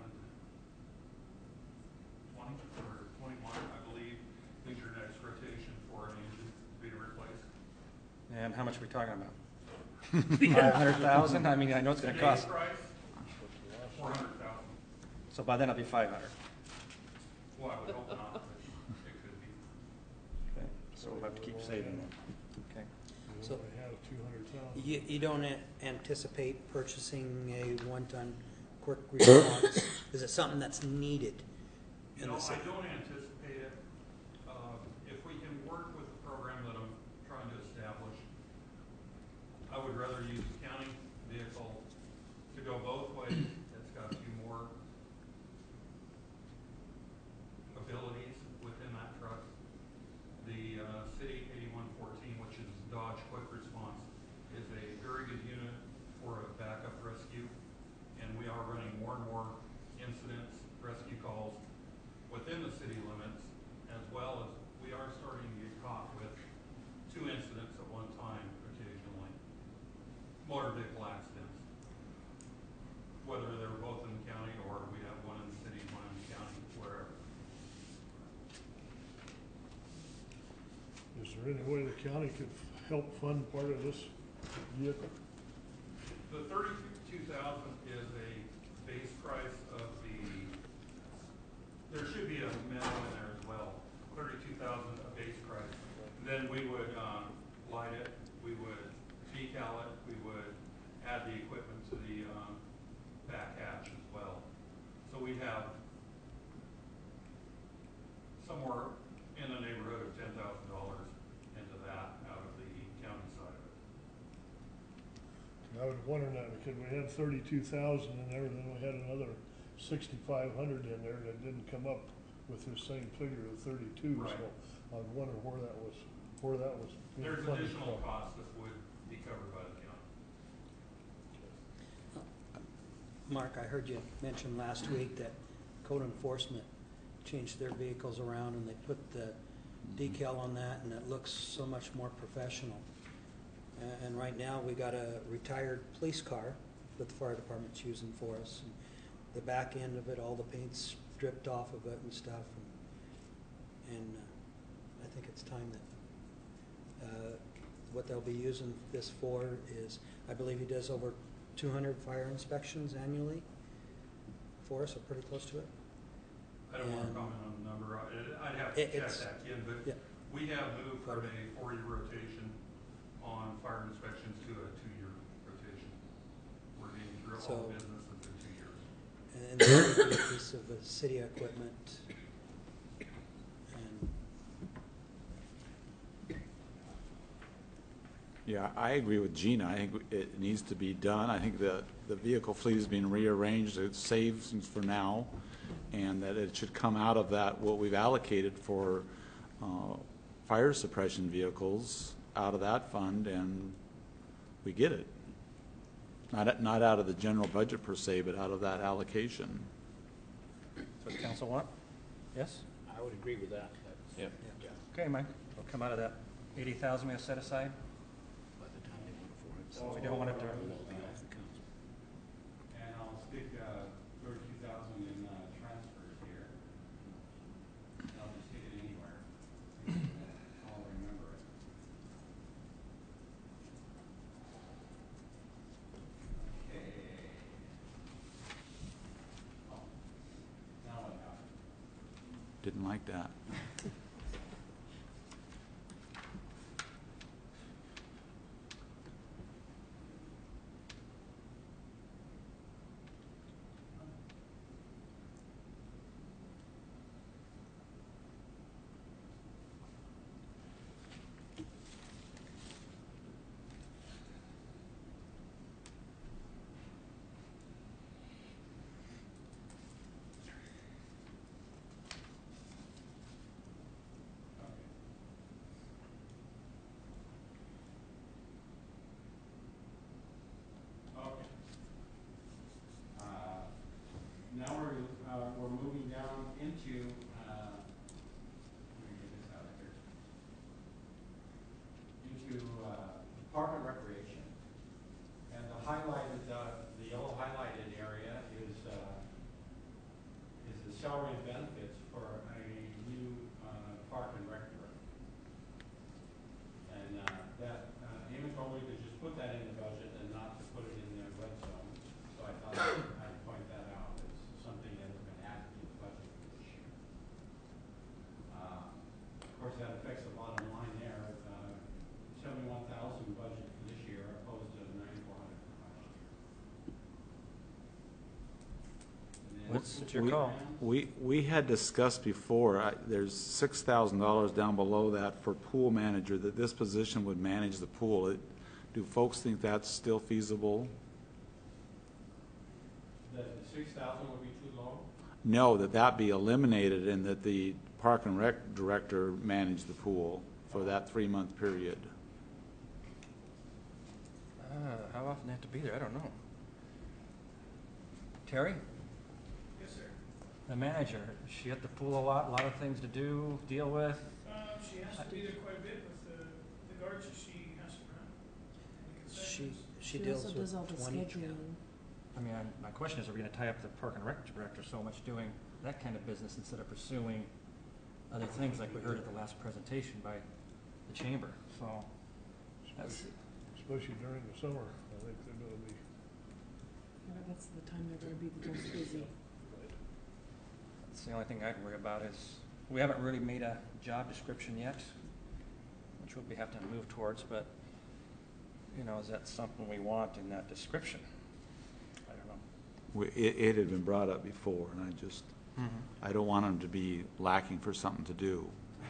twenty or twenty-one, I believe, is your next rotation for an engine to be replaced. And how much are we talking about? Five hundred thousand? I mean, I know it's gonna Today's cost, price, four hundred thousand. so by then it'll be five hundred. Well, I would hope not, but it could be. Okay, so we'll have to keep saving then. Okay. We So- only have two hundred thousand. You, you don't a- anticipate purchasing a one-ton quick response? Is it something that's needed You in know, the I city? don't anticipate it. Um, if we can work with the program that I'm trying to establish, I would rather use a county vehicle to go both ways. It's got a few more abilities within that truck. The, uh, City eighty-one fourteen, which is Dodge Quick Response, is a very good unit for a backup rescue. And we are running more and more incidents, rescue calls within the city limits, as well as we are starting to get caught with two incidents at one time occasionally. Motor vehicle accidents. Whether they're both in the county or we have one in the city, one in the county, wherever. Is there any way the county could f- help fund part of this vehicle? The thirty-two thousand is a base price of the, there should be a memo in there as well. Thirty-two thousand, a base price. Then we would, um, light it, we would decal it, we would add the equipment to the, um, back hatch as well. So we have somewhere in the neighborhood of ten thousand dollars into that out of the county side of it. I was wondering that because we had thirty-two thousand in there, then we had another sixty-five hundred in there that didn't come up with the same figure of thirty-two. Right. So I was wondering where that was, where that was being There's funded additional from. costs that would be covered by the county. Mark, I heard you mention last week that code enforcement changed their vehicles around and they put the decal on that and it looks so much more professional. A- And right now, we got a retired police car that the fire department's using for us. And the back end of it, all the paint's stripped off of it and stuff. And, and uh, I think it's time that, uh, what they'll be using this for is, I believe he does over two hundred fire inspections annually for us, or pretty close to it. I don't want to And comment on the number. I- I'd have to It- check it's- that, Ken, but yeah. we have moved from a four-year rotation on fire inspections to a two-year rotation. We're getting through all So- the businesses in two years. And that's a big piece of uh, city equipment. And Yeah, I agree with Gina. I think it needs to be done. I think the, the vehicle fleet is being rearranged. It saves for now, and that it should come out of that, what we've allocated for uh, fire suppression vehicles, out of that fund, and we get it. Not, not out of the general budget per se, but out of that allocation. So does council want? Yes? I would agree with that. Yeah. Yeah. Okay, Mike, it'll come out of that eighty thousand we have set aside. By the time they vote for it, So we don't want it to. it'll all be off the council. And I'll stick, uh, thirty-two thousand in, uh, transfers here. I'll just stick it anywhere. I'll remember it. Okay. Oh, now what happened? Didn't like that. Okay. Uh, Now we're, uh, we're moving down into, uh, let me get this out of here. Into, uh, Park and Recreation. And the highlighted, uh, the yellow highlighted area is, uh, is the salary and benefits for a new, uh, Park and Rec director. And, uh, that, uh, Amy told me to just put that in the budget and not to put it in the red zone. So I thought I'd point that out as something that has been added to the budget for this year. Uh, Of course, that affects the bottom line there, uh, seventy-one thousand budget for this year opposed to ninety-four hundred for last year. And then What's your We- call? We, we had discussed before, I- there's six thousand dollars down below that for pool manager, that this position would manage the pool. It- Do folks think that's still feasible? The six thousand would be too low? No, that that be eliminated and that the Park and Rec director manage the pool for that three-month period. Uh, how often they have to be there, I don't know. Terry, Yes, sir. the manager, is she at the pool a lot, a lot of things to do, deal with? Um, she has to be there quite a bit with the, the guards that she has to run. and the She, concessions. she She deals also does all with the twenty. scheduling. I mean, I'm- my question is, are we gonna tie up the Park and Rec director so much doing that kind of business instead of pursuing other things like we heard at the last presentation by the chamber, so. That's, especially during the summer. I think they're gonna be, Yeah, that's the time they're gonna be the most busy. that's the only thing I'd worry about is, we haven't really made a job description yet, which we'll be having to move towards, but, you know, is that something we want in that description? I don't know. We- It, it had been brought up before, and I just, I don't want them to be lacking for something to do.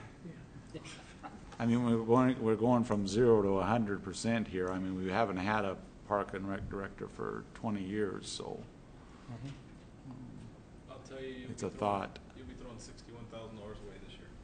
I mean, we're going, we're going from zero to a hundred percent here. I mean, we haven't had a Park and Rec director for twenty years, so I'll tell you, you'll it's be a throwing- thought. You'll be throwing sixty-one thousand dollars away this year.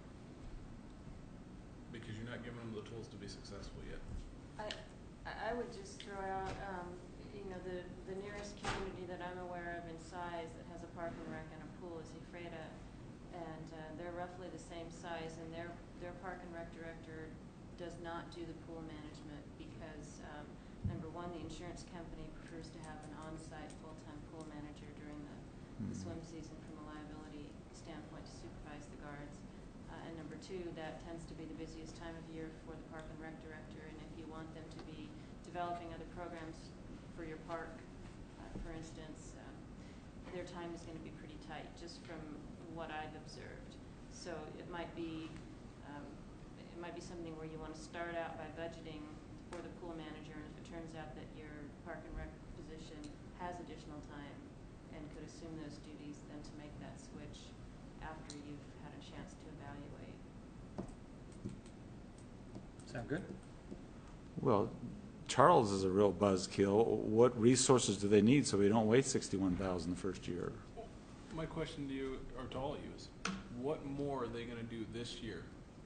Because you're not giving them the tools to be successful yet. I, I would just throw out, um, you know, the, the nearest community that I'm aware of in size that has a park and rec and a pool is Ephrata. And, uh, they're roughly the same size, and their, their park and rec director does not do the pool management because, um, number one, the insurance company prefers to have an on-site full-time pool manager during the, the swim season from a liability standpoint to supervise the guards. Uh, and number two, that tends to be the busiest time of year for the park and rec director, and if you want them to be developing other programs for your park, uh, for instance, um, their time is gonna be pretty tight, just from what I've observed. So it might be, um, it might be something where you wanna start out by budgeting for the pool manager, and if it turns out that your park and rec position has additional time and could assume those duties, then to make that switch after you've had a chance to evaluate. Sound good? Well, Charles is a real buzzkill. What resources do they need so we don't waste sixty-one thousand the first year? My question to you, or to all of you, is what more are they gonna do this year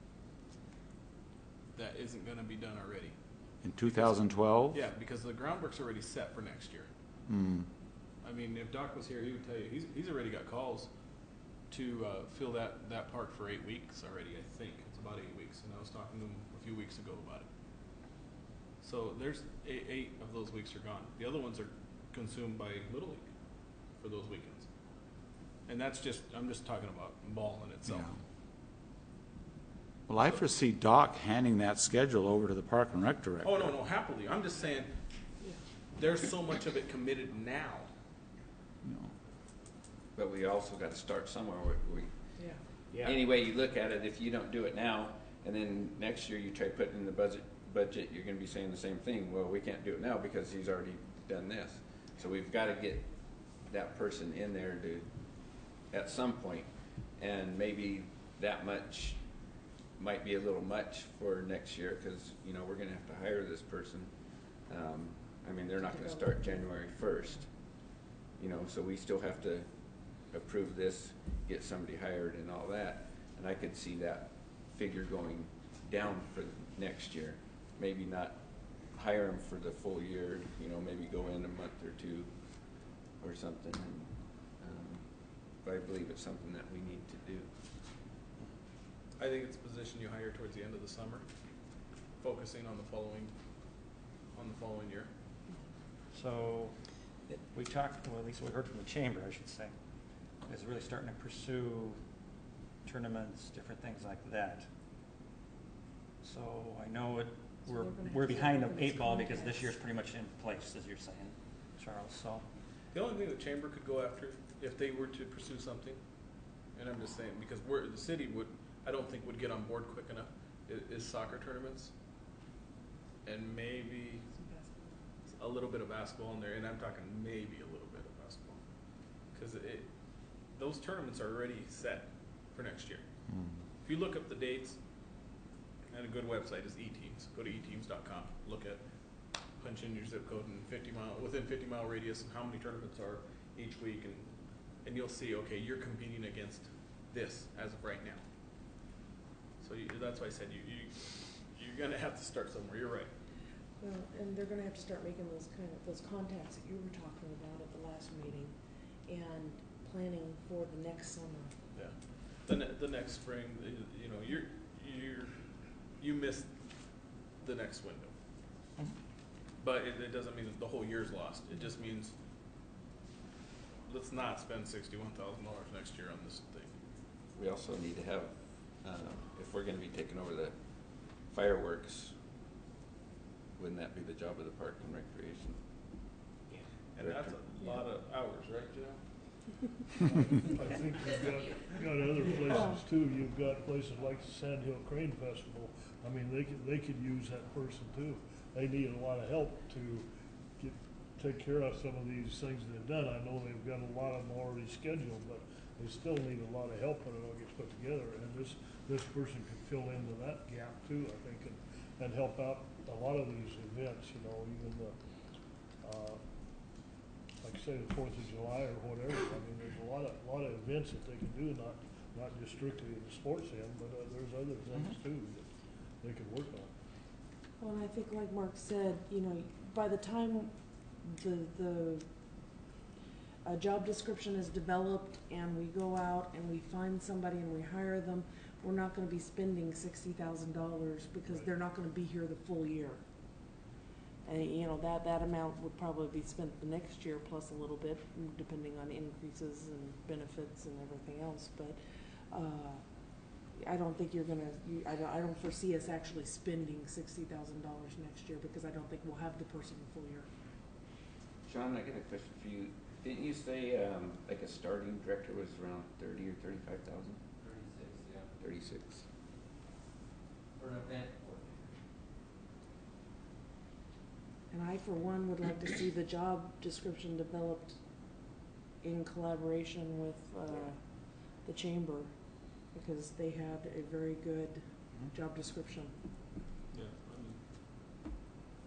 that isn't gonna be done already? In two thousand twelve? Yeah, because the groundwork's already set for next year. Hmm. I mean, if Doc was here, he would tell you, he's, he's already got calls to, uh, fill that, that park for eight weeks already, I think. It's about eight weeks, and I was talking to him a few weeks ago about it. So there's eight, eight of those weeks are gone. The other ones are consumed by Little League for those weekends. And that's just, I'm just talking about ball in itself. Yeah. Well, I foresee Doc handing that schedule over to the Park and Rec Director. Oh, no, no, happily. I'm just saying, there's so much of it committed now. But we also got to start somewhere. We, we, Yeah. Yeah. Any way you look at it, if you don't do it now, and then next year you try putting in the budget, budget, you're going to be saying the same thing. Well, we can't do it now because he's already done this. So we've got to get that person in there to, at some point, and maybe that much might be a little much for next year because, you know, we're going to have to hire this person. Um, I mean, they're not going to start January first, you know, so we still have to approve this, get somebody hired and all that. And I could see that figure going down for next year. Maybe not hire them for the full year, you know, maybe go in a month or two or something. And, um, but I believe it's something that we need to do. I think it's a position you hire towards the end of the summer, focusing on the following, on the following year. So we talked, well, at least we heard from the chamber, I should say, is really starting to pursue tournaments, different things like that. So I know it, So we're, they're gonna we're have to behind the open these eight ball because this contacts. year's pretty much in place, as you're saying, Charles, so. The only thing the chamber could go after, if they were to pursue something, and I'm just saying, because we're, the city would, I don't think would get on board quick enough, is, is soccer tournaments. And maybe a little bit of basketball in there, and I'm talking maybe a little bit of basketball. Cause it, those tournaments are already set for next year. Hmm. If you look up the dates, and a good website is eTeams. Go to e teams dot com. Look at, punch in your zip code and fifty mile, within fifty mile radius and how many tournaments are each week, and, and you'll see, okay, you're competing against this as of right now. So you, that's why I said you, you, you're gonna have to start somewhere, you're right. Well, and they're gonna have to start making those kind of, those contacts that you were talking about at the last meeting and planning for the next summer. Yeah. The ne- the next spring, uh, you know, you're, you're, you missed the next window. But it, it doesn't mean that the whole year's lost. It just means let's not spend sixty-one thousand dollars next year on this thing. We also need to have, uh, if we're gonna be taking over the fireworks, wouldn't that be the job of the Park and Recreation? And that's a lot of hours, right, Janelle? I think you've got, got other places too. You've got places like the Sand Hill Crane Festival. I mean, they could, they could use that person too. They need a lot of help to get, take care of some of these things they've done. I know they've got a lot of them already scheduled, but they still need a lot of help when it all gets put together. And this, this person could fill into that gap too, I think, and, and help out a lot of these events, you know, even the, uh, like say the Fourth of July or whatever. I mean, there's a lot of, lot of events that they can do, not, not just strictly in the sports end, but uh, there's other things too that they can work on. Well, and I think like Mark said, you know, by the time the, the, a job description is developed and we go out and we find somebody and we hire them, we're not gonna be spending sixty thousand dollars because they're not gonna be here the full year. And, you know, that, that amount would probably be spent the next year plus a little bit, depending on increases and benefits and everything else, but, uh, I don't think you're gonna, you, I don't, I don't foresee us actually spending sixty thousand dollars next year because I don't think we'll have the person the full year. Sean, I got a question for you. Didn't you say, um, like a starting director was around thirty or thirty-five thousand? Thirty-six, yeah, Thirty-six. for an event coordinator. And I, for one, would like to see the job description developed in collaboration with, uh, the chamber, because they had a very good job description. Yeah, I mean,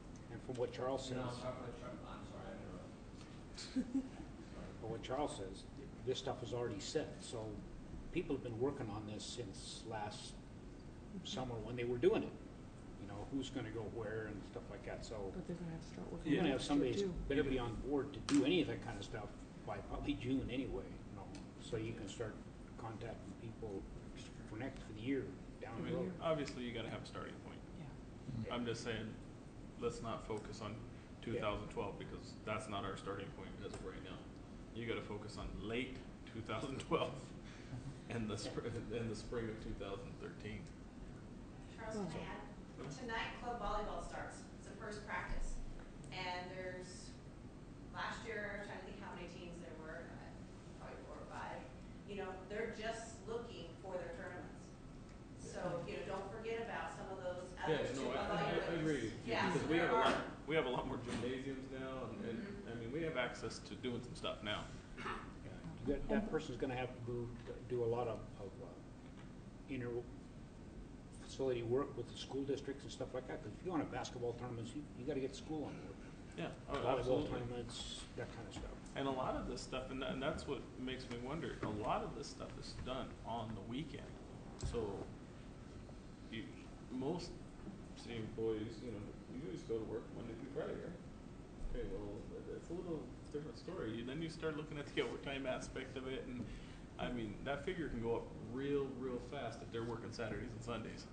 from what Charles You know, says, I'm talking about Trump, I'm sorry, I interrupted. from what Charles says, this stuff is already set, so people have been working on this since last summer when they were doing it. You know, who's gonna go where and stuff like that, so But they're gonna have to start working you're on gonna have next somebody year who's too. better be on board to do any of that kind of stuff by probably June anyway, you know, so you can start contacting people for next, for the year, down I the mean, road. obviously, you gotta have a starting point. Yeah. I'm just saying, let's not focus on two thousand twelve, because that's not our starting point as of right now. You gotta focus on late two thousand twelve and the spring, and the spring of two thousand thirteen. Charles, can I add? Tonight, club volleyball starts. It's the first practice. And there's, last year, I'm trying to think how many teams there were, uh, probably four or five. You know, they're just looking for their tournaments. So, you know, don't forget about some of those Yeah, others no, too. I, I, I volleyball agree. players. Yeah, Because so we there have a are- lot, we have a lot more gymnasiums now, and, and, Mhm. I mean, we have access to doing some stuff now. That, that person's gonna have to do, do a lot of, of, uh, inter facility work with the school districts and stuff like that, cause if you want to have basketball tournaments, you, you gotta get the school on board. Yeah, oh, Volleyball absolutely. tournaments, that kind of stuff. And a lot of this stuff, and, that, and that's what makes me wonder, a lot of this stuff is done on the weekend. So, you, most city employees, you know, you always go to work Monday through Friday, right? Okay, well, it's a little different story. You- Then you start looking at the overtime aspect of it, and, I mean, that figure can go up real, real fast if they're working Saturdays and Sundays.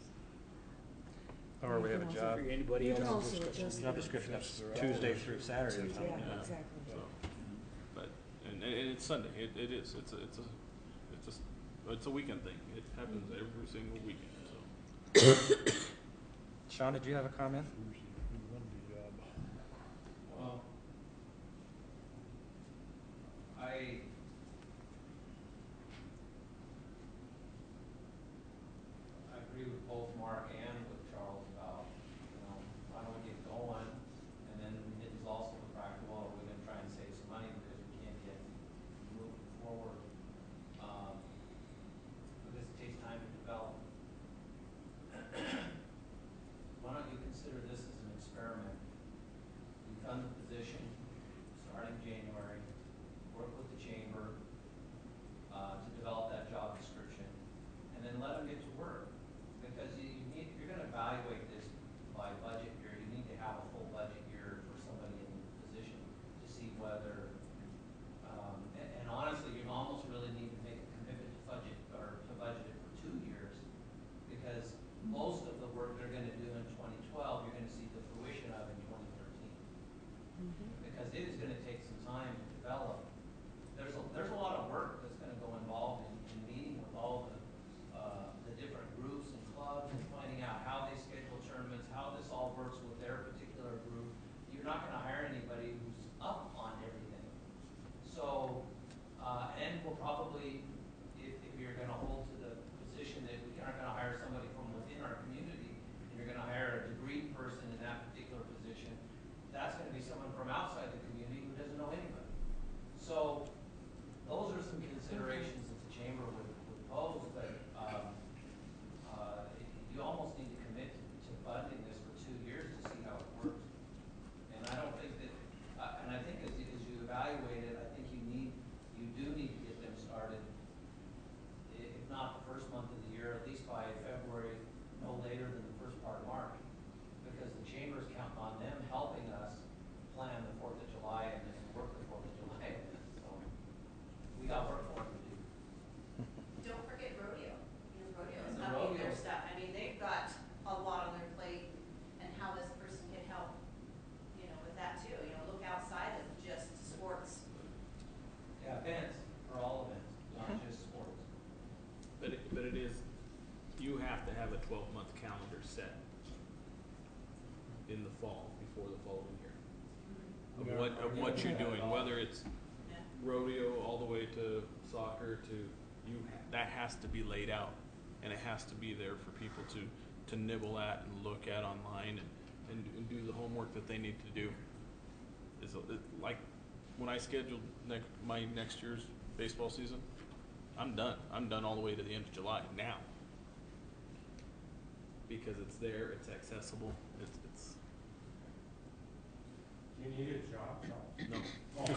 Or we have a You can job, For anybody You else. can in also discussion. adjust job description that's Tuesday through Saturday or something. Yeah, Yeah. exactly. So, but, and, and it's Sunday, it, it is, it's a, it's a, it's a, s- it's a weekend thing, it happens every single weekend, so. Sean, did you have a comment? Who's, who won the job? Well, I, I agree with both Mark and with Charles about, you know, why don't we get going? And then it is also the practical, are we gonna try and save some money because we can't get moving forward? Um, because it takes time to develop. Why don't you consider this as an experiment? You fund the position, starting January, work with the chamber, uh, to develop that job description, and then let them get to work. Because you, you need, if you're gonna evaluate this by budget year, you need to have a full budget year for somebody in the position to see whether, um, and, and honestly, you almost really need to make a commitment to budget, or to budget it for two years, because most of the work they're gonna do in twenty twelve, you're gonna see the fruition of in twenty thirteen. Because it is gonna take some time to develop. There's a, there's a lot of work that's gonna go involved in, in meeting with all the, uh, the different groups and clubs and finding out how they schedule tournaments, how this all works with their particular group. You're not gonna hire anybody who's up on everything. So, uh, and we'll probably, if, if you're gonna hold to the position that we aren't gonna hire somebody from within our community, and you're gonna hire a degreed person in that particular position, that's gonna be someone from outside the community who doesn't know anybody. So, those are some considerations that the chamber would, would pose, but, um, uh, you almost need to commit to funding this for two years to see how it works. And I don't think that, uh, and I think as, you- as you evaluate it, I think you need, you do need to get them started, i- if not the first month of the year, at least by February, no later than the first part of March. Because the chamber's counting on them helping us plan the Fourth of July and, and work the Fourth of July. So, we got work for them to do. Don't forget rodeo. You know, rodeo's And the upping their rodeo. stuff. I mean, they've got a lot on their plate and how this person can help, you know, with that too. You know, look outside of just sports. Yeah, events are all events, not just sports. But it, but it is, you have to have a twelve-month calendar set in the fall, before the following year. Of what, of what you're doing, whether it's Yeah. rodeo all the way to soccer to, you, ha- that has to be laid out. And it has to be there for people to, to nibble at and look at online and, and, and do the homework that they need to do. It's, a- it, like, when I scheduled next, my next year's baseball season, I'm done. I'm done all the way to the end of July now. Because it's there, it's accessible, it's, it's, You need a job, Charles? No.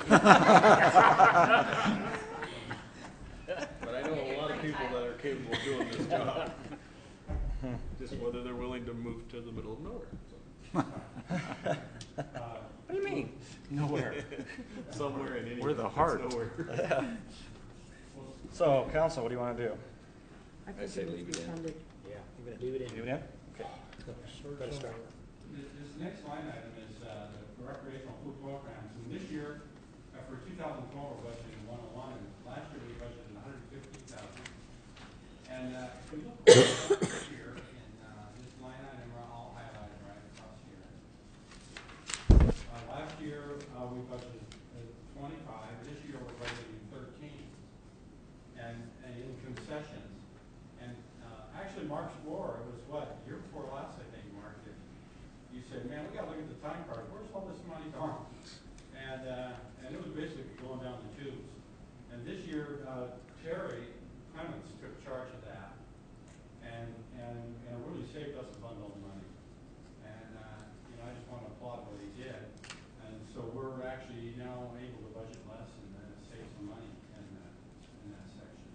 Oh. But I know a lot of people that are capable of doing this job. Just whether they're willing to move to the middle of nowhere. So. What do you mean? Nowhere. Somewhere in any. We're the heart. Nowhere. So, council, what do you want to do? I think say it needs leave to be it in. funded. Yeah, leave it in. Leave it in. Leave it in? Okay. Gotta start. This, this next line item is, uh, the recreational food programs, and this year, uh, for two thousand twelve, we're budgeting one oh one, and last year we budgeted one hundred fifty thousand. And, uh, if we look at this year, in, uh, this line item, we're all highlighted right across here. Uh, last year, uh, we budgeted uh, twenty-five, this year we're budgeting thirteen. And, and in concessions, and, uh, actually, Mark's War, it was what, year before last, I think, Mark, that you said, man, we gotta look at the time card, where's all this money going? And, uh, and it was basically going down the tubes. And this year, uh, Terry Clements took charge of that, and, and, and really saved us a bundle of money. And, uh, you know, I just wanna applaud what he did. And so we're actually now able to budget less and, uh, save some money in, uh, in that section.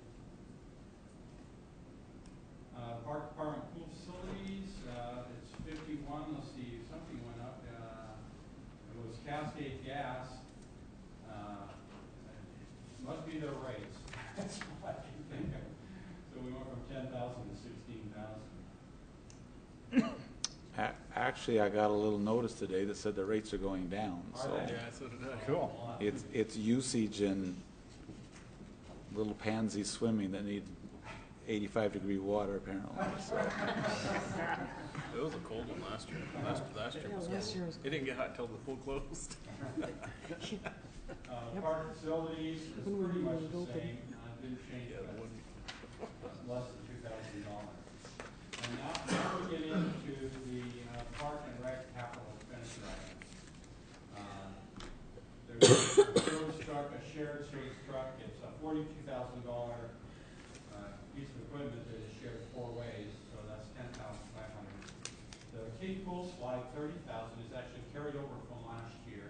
Uh, Park Department pool facilities, uh, it's fifty-one, let's see, something went up, uh, it was Cascade Gas, uh, it must be their rates, that's what I can think of. So we went from ten thousand to sixteen thousand. A- Actually, I got a little notice today that said the rates are going down, so. Are they? Yeah, so did I. Cool. It's, it's usage and little pansies swimming that need eighty-five degree water apparently, so. It was a cold one last year. Last, last year was Yeah, last cold. year was It didn't get hot till the pool closed. Uh, park facilities is When we pretty much moved the open. same, uh, didn't change Yeah, it, the one. less than two thousand dollars. And now, now we get into the, uh, park and rec capital expenditure items. Uh, There's a service truck, a shared service truck, it's a forty-two thousand dollar, uh, piece of equipment that is shared four ways, so that's ten thousand five hundred. The kiddie pool slide, thirty thousand, is actually carried over from last year.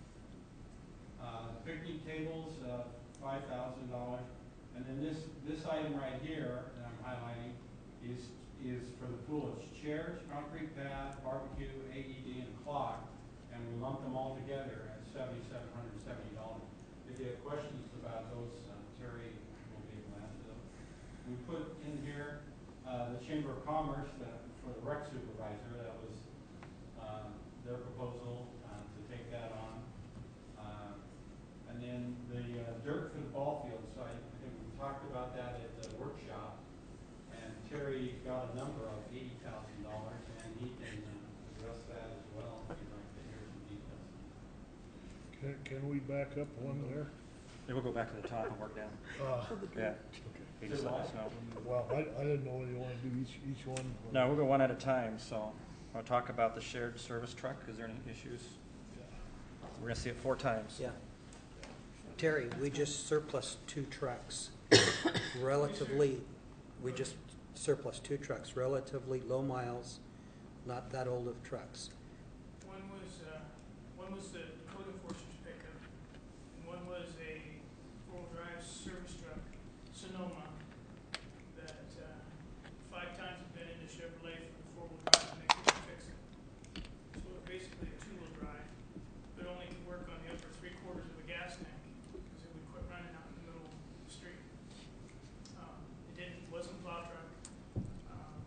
Uh, the picnic tables, uh, five thousand dollars. And then this, this item right here that I'm highlighting is, is for the pool. It's chairs, concrete pad, barbecue, A E D, and clock. And we lump them all together at seventy-seven hundred seventy dollars. If you have questions about those, uh, Terry will be able to answer those. We put in here, uh, the Chamber of Commerce, uh, for the rec supervisor. That was, uh, their proposal, uh, to take that on. Uh, And then the uh, dirt for the ball field, so I I think we talked about that at the workshop. And Terry got a number of eighty thousand dollars, and he can uh, address that as well if you'd like to hear some details. Can, can we back up one there? Yeah, we'll go back to the top and work down. Uh, Yeah. You just let us know. well, I, I didn't know whether you wanna do each, each one. or- No, we'll go one at a time, so I'll talk about the shared service truck. Is there any issues? We're gonna see it four times. Yeah. Terry, we just surplus two trucks, relatively, we just surplus two trucks, relatively low miles, not that old of trucks. One was, uh, one was the code enforcer's pickup, and one was a four-wheel drive service truck, Sonoma, that, uh, five times have been into Chevrolet for the four-wheel drive, and they couldn't fix it. So it's basically a two-wheel drive, but only could work on the upper three quarters of a gas tank, because it would quit running out in the middle of the street. Um, it didn't, wasn't a plow truck, um,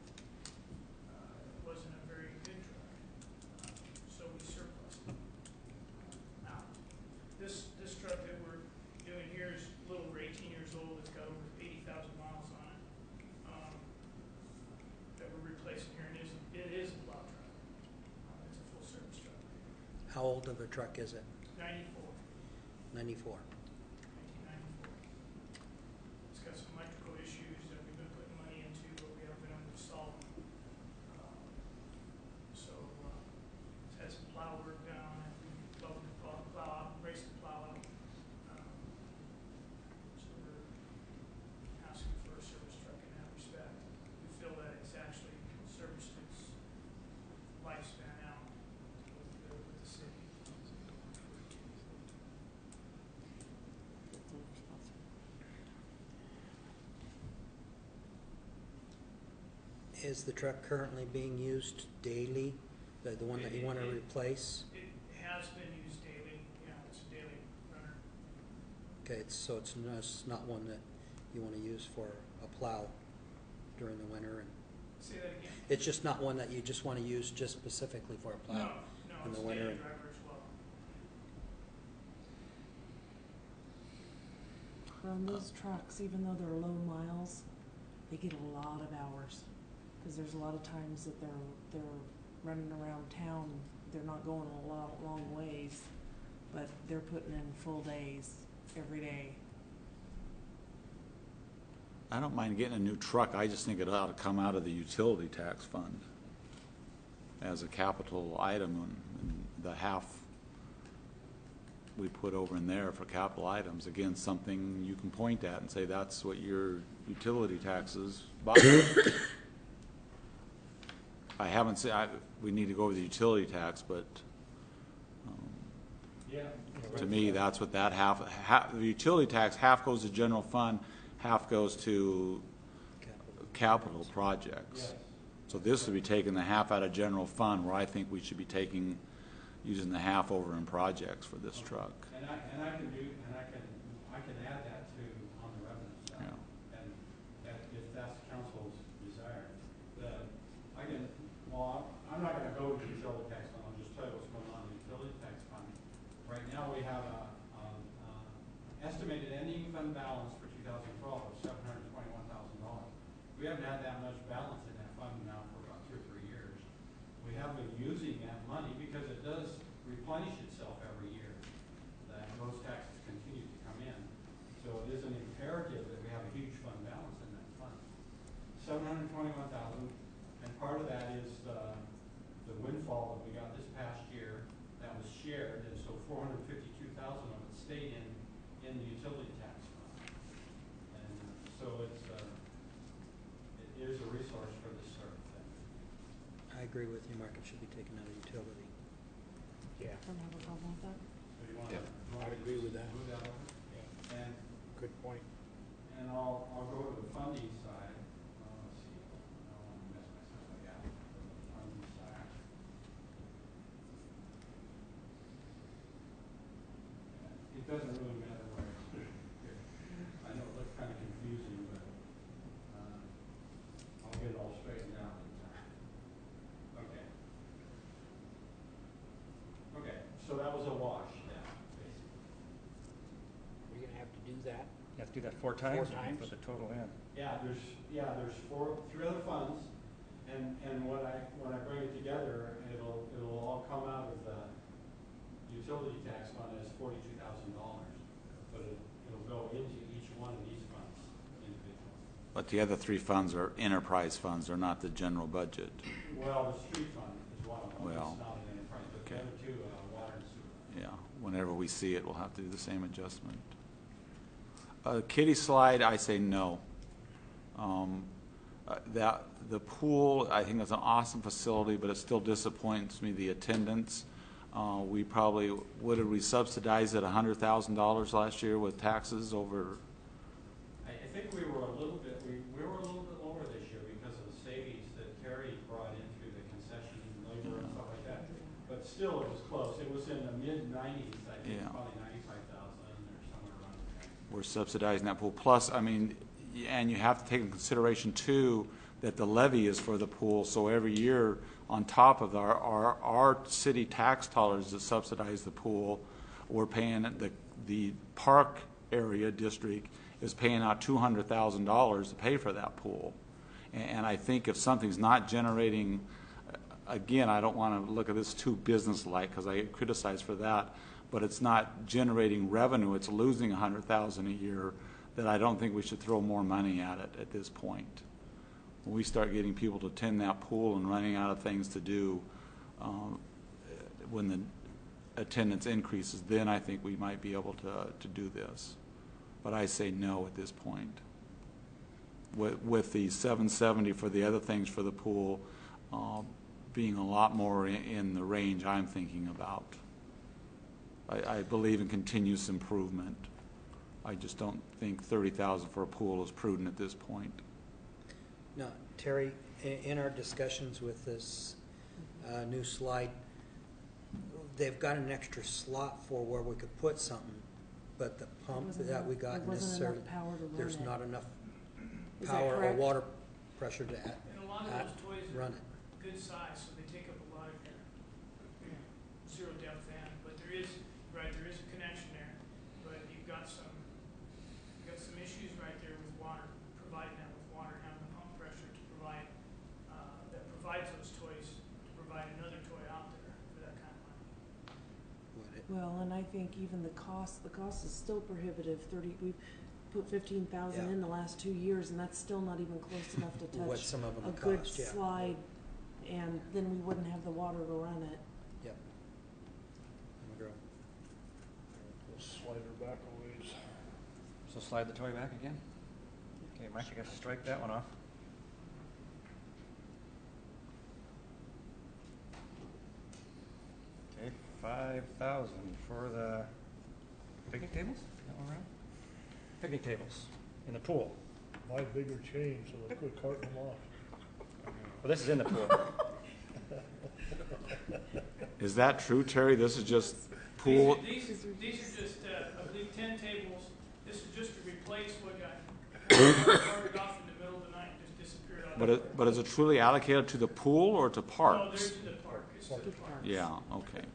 uh, it wasn't a very good truck, uh, so we surplused it. Now, this, this truck that we're doing here is a little over eighteen years old, it's got over eighty thousand miles on it, um, that we're replacing here, and it is, it is a plow truck. Uh, it's a full service truck, How old of a truck is it? ninety-four, Ninety-four. nineteen ninety-four. It's got some electrical issues that we've been putting money into, but we haven't been able to solve them. Um, So, uh, it's had some plow work done, and we've leveled the plow, plow out, raced the plow out. Um, So we're asking for a service truck in that respect. We feel that it's actually serviced its lifespan out with the, with the city. Is the truck currently being used daily, the, the one that you want to replace? It has been used daily, yeah, it's a daily runner. Okay, it's, so it's not, it's not one that you want to use for a plow during the winter, and Say that again? it's just not one that you just want to use just specifically for a No, plow no, in it's the a winter. daily and- driver as well. On those trucks, even though they're low miles, they get a lot of hours. Cause there's a lot of times that they're, they're running around town, they're not going a lot, long ways, but they're putting in full days every day. I don't mind getting a new truck, I just think it ought to come out of the utility tax fund as a capital item, and the half we put over in there for capital items, again, something you can point at and say that's what your utility taxes buy. I haven't said, I, we need to go over the utility tax, but um, Yeah. to me, that's what that half, half, the utility tax, half goes to general fund, half goes to capital projects. So this would be taking the half out of general fund, where I think we should be taking, using the half over in projects for this truck. And I, and I can do, and I can, I can add that to, on the revenue side. Yeah. And that, if that's council's desire, the, I can, well, I'm not gonna go to the utility tax fund, I'll just tell you what's going on in the utility tax fund. Right now, we have a, um, uh, estimated ending fund balance for two thousand twelve of seven hundred twenty-one thousand dollars. We haven't had that much balance in that fund now for about two or three years. We have been using that money because it does replenish itself every year. That those taxes continue to come in. So it is an imperative that we have a huge fund balance in that fund. seven hundred twenty-one thousand dollars, and part of that is the, the windfall that we got this past year that was shared, and so four hundred fifty-two thousand dollars of it stayed in, in the utility tax fund. And so it's, uh, it is a resource for this sort of thing. I agree with you, Mark, it should be taken out of utility. Yeah, I don't have a problem with that. So you want Yeah, to, you want I'd to agree with that. move that over? Yeah. And, good point. and I'll, I'll go to the funding side. Uh, let's see, I don't want to mess myself up. Yeah, the funding side. It doesn't really matter where I put it here. I know it looks kind of confusing, but, uh, I'll get it all straightened out in time. Okay. Okay, so that was a wash then, basically. We're gonna have to do that. You have to do that four times? Four times. For the total in. Yeah, there's, yeah, there's four, three other funds, and, and when I, when I bring it together, it'll, it'll all come out of the utility tax fund as forty-two thousand dollars. But it, it'll go into each one of these funds individually. But the other three funds are enterprise funds, they're not the general budget. Well, the street fund is one of them, Well, it's not an enterprise, but the okay. other two, uh, water and sewer. Yeah, whenever we see it, we'll have to do the same adjustment. Uh, kiddie slide, I say no. Um, uh, that, the pool, I think it's an awesome facility, but it still disappoints me, the attendance. Uh, we probably, what did we subsidize at a hundred thousand dollars last year with taxes over? I, I think we were a little bit, we, we were a little bit lower this year because of the savings that Terry brought in through the concession labor and stuff like that. But still, it was close. It was in the mid nineties, I think, Yeah. probably ninety-five thousand or somewhere around there. We're subsidizing that pool. Plus, I mean, y- and you have to take into consideration too, that the levy is for the pool, so every year, on top of our, our, our city tax dollars that subsidize the pool, we're paying, the, the park area district is paying out two hundred thousand dollars to pay for that pool. And, and I think if something's not generating, again, I don't want to look at this too business-like, because I get criticized for that, but it's not generating revenue, it's losing a hundred thousand a year, that I don't think we should throw more money at it at this point. When we start getting people to attend that pool and running out of things to do, um, when the attendance increases, then I think we might be able to, to do this. But I say no at this point. With, with the seven seventy for the other things for the pool, uh, being a lot more in, in the range I'm thinking about. I, I believe in continuous improvement. I just don't think thirty thousand for a pool is prudent at this point. Now, Terry, i- in our discussions with this uh, new slide, they've got an extra slot for where we could put something, but the pump wasn't that enough- we got there wasn't necessarily, enough power to run there's it. not enough Is that power or correct? water pressure to add, And a lot of add- those toys are run it. good size, so they take up a lot of your zero depth end, but there is, right, there is a connection there, but you've got some, you've got some issues right there with water, providing that with water, having the pump pressure to provide, uh, that provides those toys, to provide another toy out there for that kind of money. Well, and I think even the cost, the cost is still prohibitive, thirty, we've put fifteen thousand Yeah. in the last two years, and that's still not even close enough to What touch some of them a good cost, yeah. slide, and then we wouldn't have the water to run it. Yep. We'll slide her back a ways. So slide the toy back again? Okay, Mike, you got to strike that one off. Okay, five thousand for the picnic tables? Is that one right? Picnic tables in the pool. Buy bigger chains so they quit carting them off. Well, this is in the pool. Is that true, Terry? This is just pool? These, these, these are just, uh, I believe, ten tables. This is just to replace what got carted off in the middle of the night, just disappeared out of But the it, but is it truly allocated to the pool or to No, parks? there's in the park, it's to the park. Yeah, okay.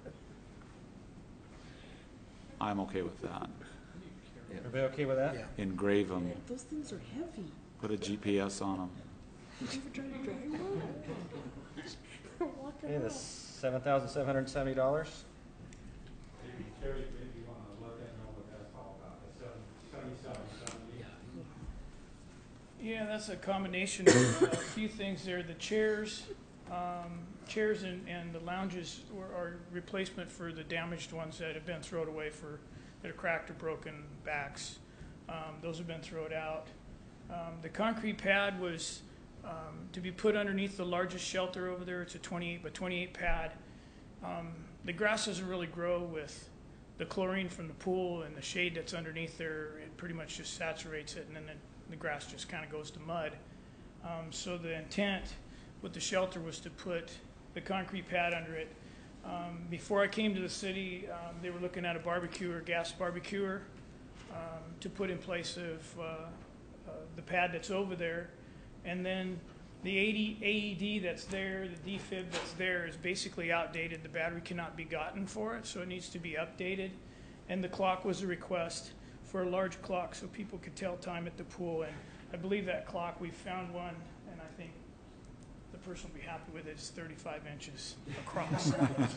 I'm okay with that. Everybody okay with that? Yeah. Engrave them, Those things are heavy. put a G P S on them. Did you ever try to drive one? Walk Okay, the around. seven thousand seven hundred and seventy dollars. Maybe Terry, maybe you wanna let them know what that's all about, the seven, seventy-seven, seventy. Yeah, that's a combination of a few things there. The chairs, um, chairs and, and the lounges were, are replacement for the damaged ones that have been thrown away for, that are cracked or broken backs. Um, those have been thrown out. Um, the concrete pad was, um, to be put underneath the largest shelter over there. It's a twenty-eight by twenty-eight pad. Um, the grass doesn't really grow with the chlorine from the pool and the shade that's underneath there. It pretty much just saturates it, and then the, the grass just kind of goes to mud. Um, so the intent with the shelter was to put the concrete pad under it. Um, before I came to the city, um, they were looking at a barbecuer, gas barbecuer, um, to put in place of uh, uh, the pad that's over there. And then the eighty A E D that's there, the defib that's there is basically outdated. The battery cannot be gotten for it, so it needs to be updated. And the clock was a request for a large clock so people could tell time at the pool. And I believe that clock, we found one, and I think the person will be happy with it. It's thirty-five inches across.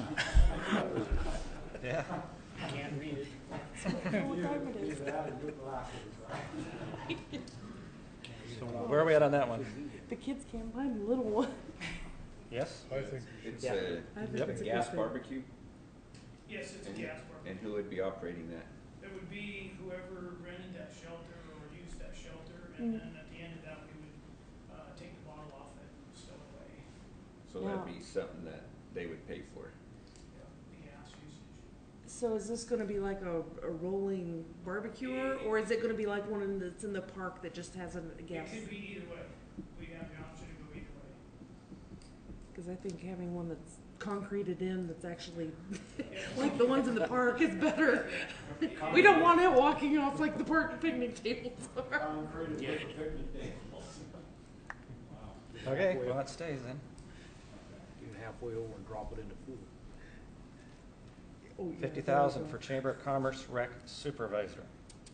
Yeah. Can't read it. What time it is? So where are we at on that one? The kids can't buy the little one. Yes? I think It's Yeah. a, I think Yep. it's a gas good thing. barbecue? Yes, it's a And- gas barbecue. And who would be operating that? It would be whoever rented that shelter or used that shelter, and Mm. then at the end of that, we would uh, take the bottle off it and stow it away. So that'd be something that they would pay for. The gas usage. So is this gonna be like a, a rolling barbecue, or is it gonna be like one in that's in the park that just has a a gas? It could be either way. We have the option to go either way. Cause I think having one that's concreted in, that's actually, like the ones in the park is better. We don't want it walking off like the park picnic tables are. Okay, well, that stays then. Get halfway over and drop it in the pool. Oh, yeah, Fifty thousand for Chamber of Commerce Rec Supervisor.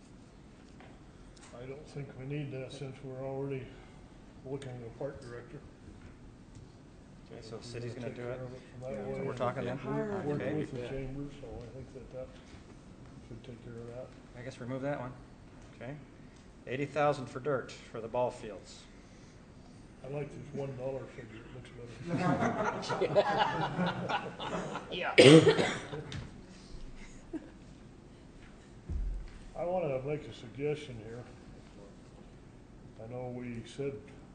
I don't think we need that since we're already looking at a park director. Okay, so the city's gonna Take do care it. of from that So way. we're talking then? Hire Work Okay. with the chambers, so I think that that should take care of that. I guess remove that one. Okay. Eighty thousand for dirt for the ball fields. I like this one dollar figure, it looks better. Yeah. I wanna make a suggestion here. I know we said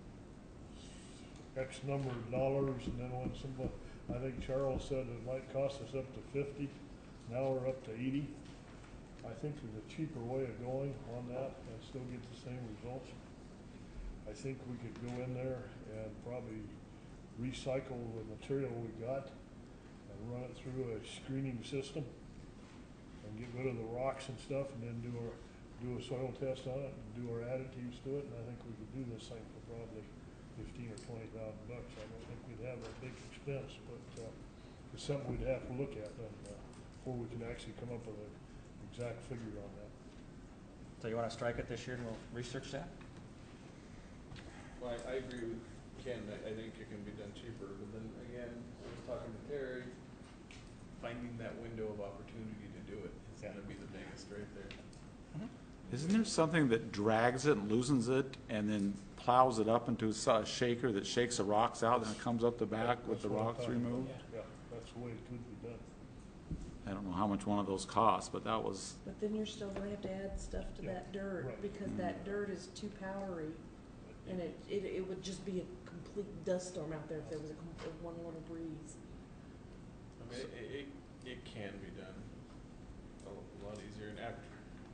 X number of dollars, and then when somebody, I think Charles said it might cost us up to fifty, now we're up to eighty. I think there's a cheaper way of going on that and still get the same results. I I think we could go in there and probably recycle the material we got and run it through a screening system and get rid of the rocks and stuff, and then do our, do a soil test on it and do our additives to it, and I think we could do this thing for probably fifteen or twenty thousand bucks. I don't think we'd have a big expense, but, uh, it's something we'd have to look at, and, uh, before we can actually come up with an exact figure on that. So you want to strike it this year and we'll research that? Well, I, I agree with Ken, I, I think it can be done cheaper, but then again, I was talking to Terry, finding that window of opportunity to do it is gonna be the biggest right there. Isn't there something that drags it and loosens it and then plows it up into a shaker that shakes the rocks out and it comes up the back with the That's what I'm rocks talking about. removed? Yeah, that's the way it could be done. I don't know how much one of those costs, but that was, But then you're still gonna have to add stuff to Yeah, that dirt, right. because that dirt is too powery. And it, it, it would just be a complete dust storm out there if there was a, com- a one little breeze. I mean, it, it, it can be done a lot easier, and after,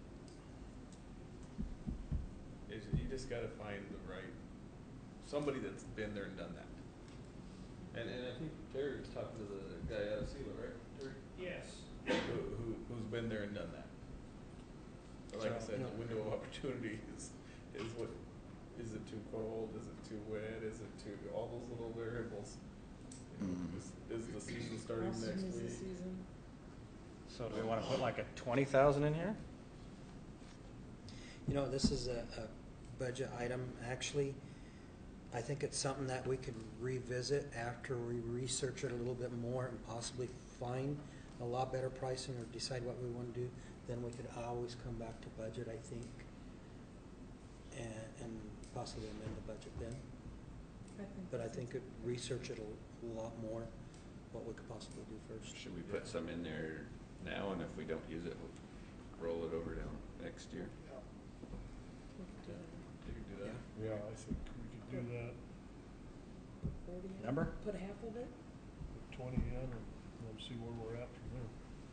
it's, you just gotta find the right, somebody that's been there and done that. And, and I think Terry was talking to the guy out of Sela, right, Terry? Yes. Who, who, who's been there and done that. But like I So- said, the window of opportunity is, is what, is it too cold, is it too wet, is it too, all those little variables. You know, Mm. is, is the season starting How next soon is the week? season? So do we want to put like a twenty thousand in here? You know, this is a, a budget item, actually. I think it's something that we could revisit after we research it a little bit more and possibly find a lot better pricing or decide what we want to do. Then we could always come back to budget, I think, and, and possibly amend the budget then. I think But I that's think it, research it a, a lot more, what we could possibly do first. Should we put some in there now, and if we don't use it, we'll roll it over to next year? We could do that. You can do that. Yeah, I think we could do that, Put forty in. Number? Put half of it? put twenty in, and then see where we're at from there.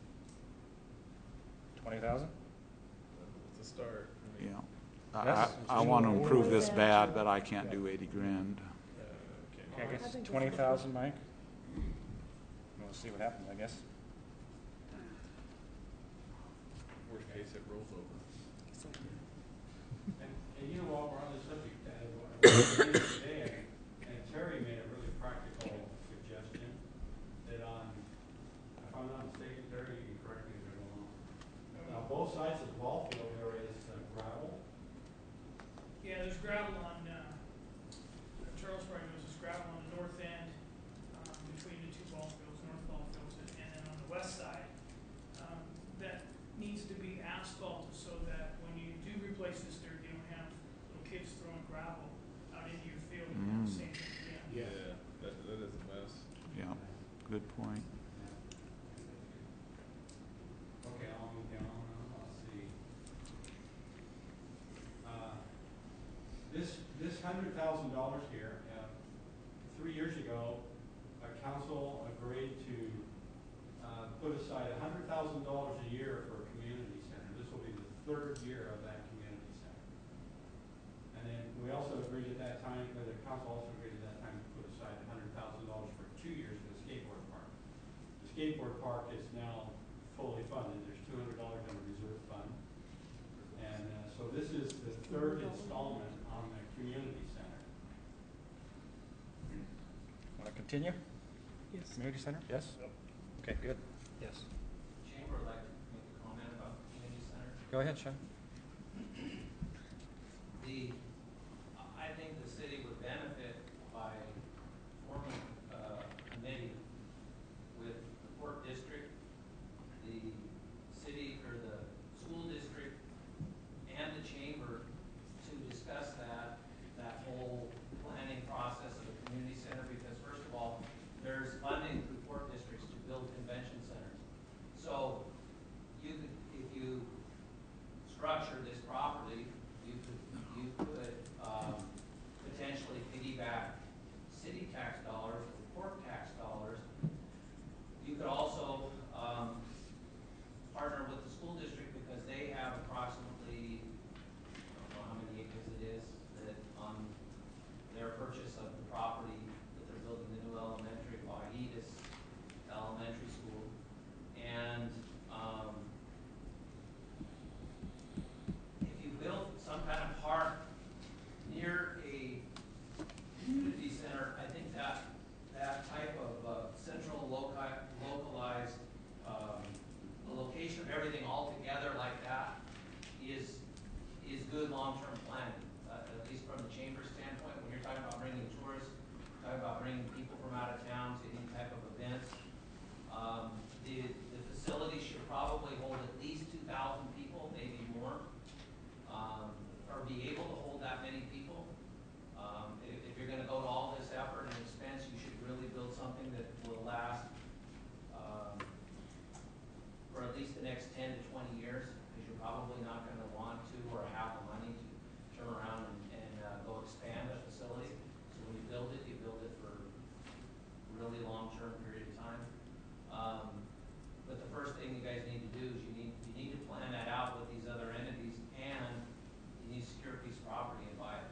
Twenty thousand? It's a start. I mean, yeah. I, Yes. I want to improve this bad, but I can't do eighty grand. uh, okay. Okay, I I guess think that's twenty thousand, good. Mike? We'll see what happens, I guess. Worst case, it rolls over. And, and you know, while we're on the subject, uh, what I was reading today, and, and Terry made a really practical suggestion that on, if I'm not mistaken, Terry, you can correct me if I'm wrong. On both sides of the ball field, there is uh, gravel. Yeah, there's gravel on, uh, Charles probably knows there's gravel on the north end, um, between the two ball fields, north ball fields, and, and then on the west side. Um, that needs to be asphalted so that when you do replace this dirt, you don't have little kids throwing gravel out into your field and have the Mm. same thing again. Yeah, that, that is a mess. Yeah, good point. Okay, I'll move down, uh, let's see. Uh, This, this hundred thousand dollars here, uh, three years ago, a council agreed to, uh, put aside a hundred thousand dollars a year for a community center. This will be the third year of that community center. And then we also agreed at that time, or the council also agreed at that time to put aside a hundred thousand dollars for two years for the skateboard park. The skateboard park is now fully funded. There's two hundred dollars in the reserve fund. And, uh, so this is the third installment on the community center. Want to continue? Yes. Community center? Yes? Okay, good. Yes. Chamber would like to make a comment about the community center. Go ahead, Sean. The, I think the city would benefit by forming a committee with the Port District, the city, or the school district, and the chamber to discuss that, that whole planning process of the community center, because first of all, there's funding through port districts to build convention centers. So you could, if you structure this properly, you could, you could, um, potentially piggyback city tax dollars or port tax dollars. You could also, um, partner with the school district because they have approximately, I don't know how many acres it is, that on bringing people from out of town to any type of events. Um, the, the facility should probably hold at least two thousand people, maybe more, um, or be able to hold that many people. Um, if, if you're gonna go to all this effort and expense, you should really build something that will last, um, for at least the next ten to twenty years, because you're probably not gonna want to or have the money to turn around and, and uh, go expand a facility. So when you build it, you build it for a really long-term period of time. Um, but the first thing you guys need to do is you need, you need to plan that out with these other entities, and you need to secure a piece of property and buy it.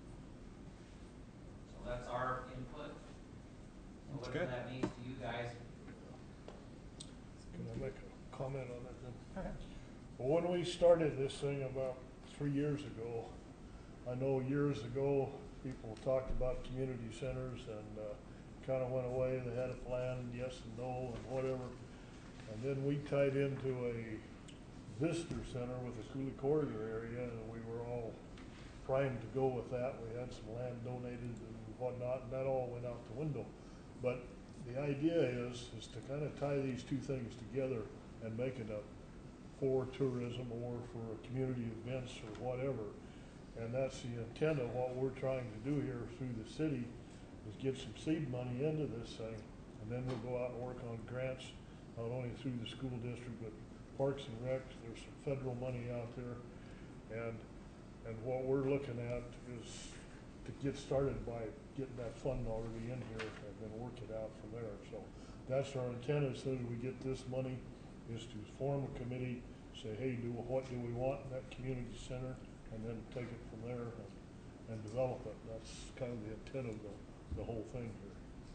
So that's our input. So That's whatever good. that means to you guys. Can I make a comment on that then? Well, when we started this thing about three years ago, I know years ago, people talked about community centers and uh, kind of went away. They had a plan, yes and no and whatever. And then we tied into a visitor center with a Cooley Corridor area, and we were all primed to go with that. We had some land donated and whatnot, and that all went out the window. But the idea is, is to kind of tie these two things together and make it up for tourism or for community events or whatever. And that's the intent of what we're trying to do here through the city, is get some seed money into this thing, and then we'll go out and work on grants, not only through the school district, but Parks and Rec. There's some federal money out there. And, and what we're looking at is to get started by getting that fund already in here and then work it out from there. So that's our intent, as soon as we get this money, is to form a committee, say, hey, do what do we want in that community center, and then take it from there and, and develop it. That's kind of the intent of the, the whole thing here.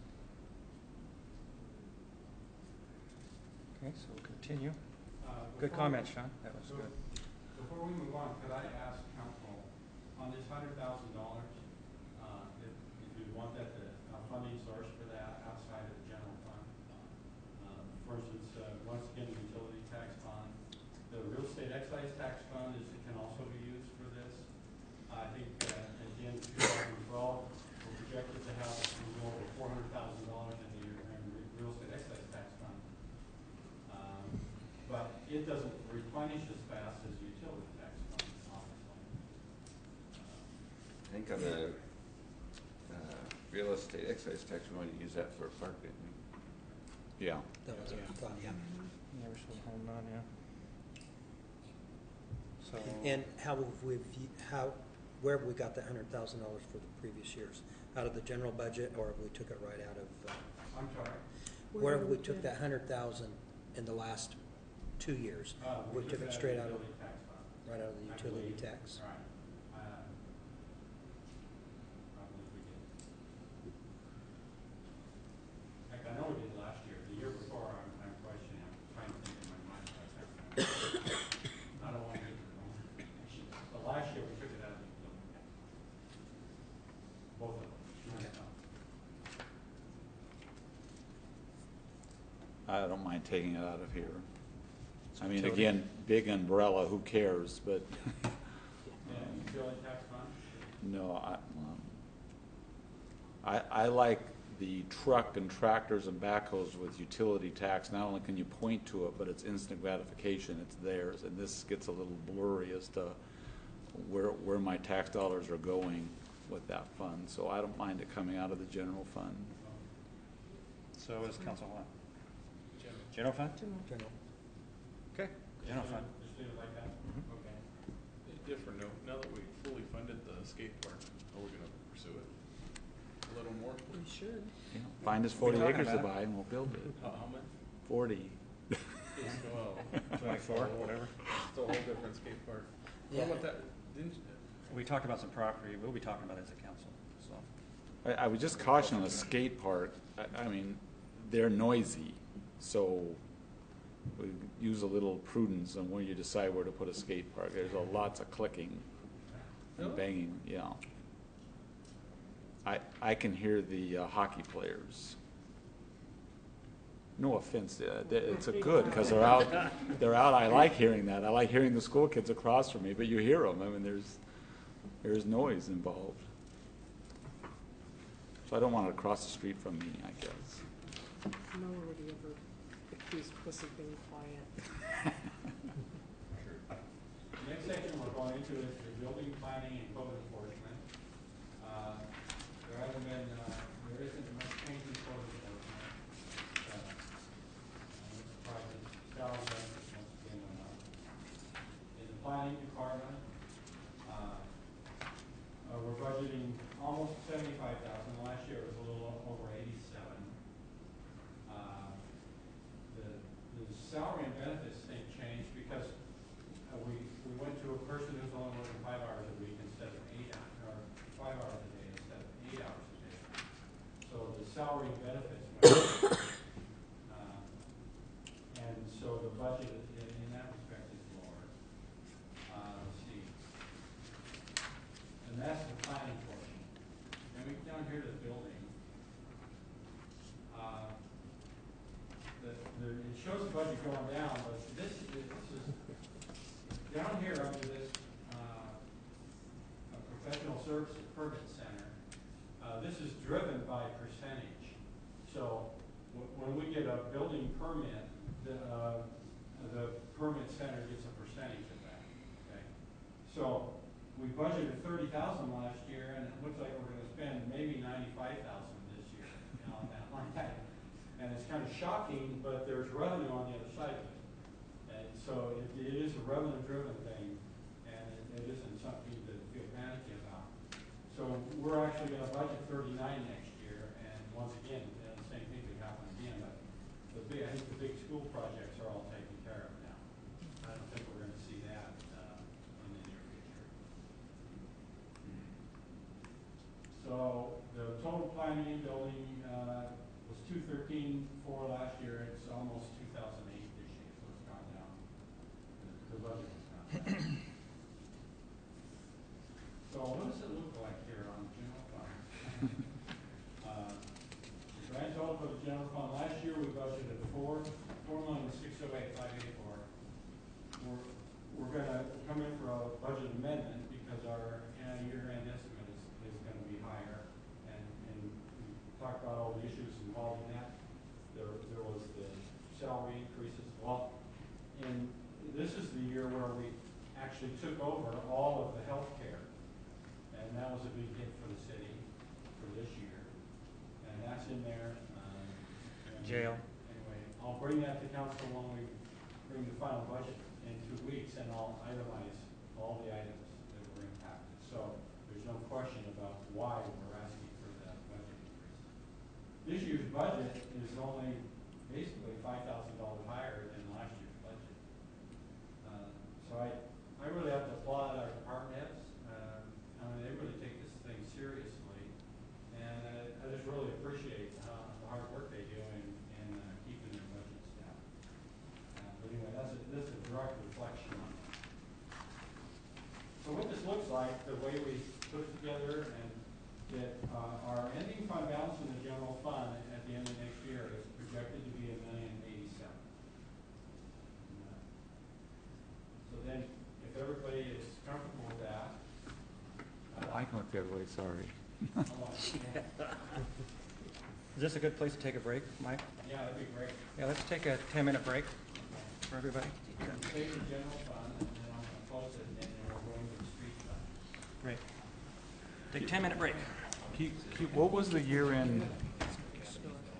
Okay, so we'll continue. Uh, Good before we- comment, Sean. That was so good. Before we move on, could I ask council, on this hundred thousand dollars, uh, if, if you want that, to, a funding source for that outside of the general fund? Um, for instance, uh, once again, the utility tax fund, the real estate excise tax fund is, can also be used for this. I think, uh, at the end of two thousand twelve, we're projected to have a little over four hundred thousand dollars in the in re- real estate excise tax fund. Um, but it doesn't replenish as fast as the utility tax fund, obviously. I think on the uh, real estate excise tax, we want to use that for a park, didn't we? Yeah. That was our thought, yeah. Never should have held on, yeah. So. And how have we, how, where have we got the hundred thousand dollars for the previous years? Out of the general budget, or have we took it right out of? Uh, I'm sorry? Where have we took that hundred thousand in the last two years? Uh, We took it straight out of, utility tax fund. right out of the I utility believe. tax. Right. Uh, I believe we did. Heck, I know we did last year. The year before, I'm, I'm questioning, I'm trying to think in my mind. Like that. I don't want to get it wrong. But last year, we took it out of the utility tax. Both of them. I don't mind taking it out of here. I mean, Utility? again, big umbrella, who cares, but. Yeah, utility tax fund? No, I, um, I, I like the truck and tractors and backhoes with utility tax. Not only can you point to it, but it's instant gratification, it's theirs. And this gets a little blurry as to where, where my tax dollars are going with that fund. So I don't mind it coming out of the general fund. So what does council want? General fund? General. Okay, general fund. Just leave it like that? Mhm. Okay. A different note, now that we fully funded the skate park, are we gonna pursue it a little more? We should. You know, find us forty talking acres to about it. buy and we'll build it. Uh, how much? Forty. Well, Twenty-four, whatever. it's a whole different skate park. Yeah. What about that, didn't you? We talked about some property, we'll be talking about it as a council, so. I, I would just caution on a skate park, I, I mean, they're noisy, so we use a little prudence on where you decide where to put a skate park. There's a lots of clicking and Really? banging, yeah. I, I can hear the uh, hockey players. No offense, uh, they- it's a good, because they're out, they're out, I like hearing that. I like hearing the school kids across from me, but you hear them, I mean, there's, there's noise involved. So I don't want it across the street from me, I guess. Nor would he ever accuse Chris of being quiet. The next section we're going into is the building planning and code enforcement. Uh, There hasn't been, uh, there isn't much change in code enforcement. Uh, I'm surprised that salary benefits once again went up. In the planning department, uh, uh, we're budgeting almost seventy-five thousand. Last year it was a little over eighty-seven. Uh, The, the salary and benefits thing changed because uh, we, we went to a person who's only working five hours a week instead of eight hours, or five hours a day instead of eight hours a day. So the salary and benefits went up. Uh, And so the budget in, in that respect is lower. Uh, let's see. And that's the planning portion. And we get down here to the building. Uh, the, the, it shows the budget going down, but this, is- this is, down here under this, uh, uh, professional services permit center, uh, this is driven by percentage. So w- when we get a building permit, the, uh, the permit center gets a percentage of that, okay? So we budgeted thirty thousand last year, and it looks like we're gonna spend maybe ninety-five thousand this year, you know, on that line item. And it's kind of shocking, but there's revenue on the other side of it. And so it, it is a revenue-driven thing, and it, it isn't something to feel panicky about. So we're actually gonna budget thirty-nine next year, and once again, you know, the same thing could happen again, but the big, I think the big school projects are all taken care of now. I don't think we're gonna see that, uh, in the near future. So the total planning and building, uh, was two thirteen for last year, it's almost two thousand eight this year, so it's gone down. The- The budget has gone down. So what does it look like here on the general fund? Uh, the grand total for the general fund, last year we budgeted four, four million, six oh eight, five eighty-four. We're, we're gonna come in for a budget amendment because our uh, year-end estimate is, is gonna be higher. And, and we talked about all the issues involved in that. There, there was the salary increases. Well, and this is the year where we actually took over all of the health care. And that was a big hit for the city for this year. And that's in there. Um, and Jail. Anyway, I'll bring that to council when we bring the final budget in two weeks, and I'll itemize all the items that were impacted. So there's no question about why we're asking for that budget increase. This year's budget is only basically five thousand dollars higher than last year's budget. Uh, so I, I really have to applaud our department heads. Um, I mean, they really take this thing seriously, and uh, I just really appreciate uh, the hard work they do in, in uh, keeping their budgets down. Uh, but anyway, that's a, this is a direct reflection on that. So what this looks like, the way we put it together, and that uh, our ending fund balance in the general fund at the end of next year is projected to be a million eighty-seven. Uh, So then, if everybody is comfortable with that. I can look the other way, sorry. Is this a good place to take a break, Mike? Yeah, that'd be great. Yeah, let's take a ten-minute break for everybody. Save the general fund, and then I'm gonna close it, and then we're going to the street fund. Great. Take a ten-minute break. Keep, keep, what was the year-end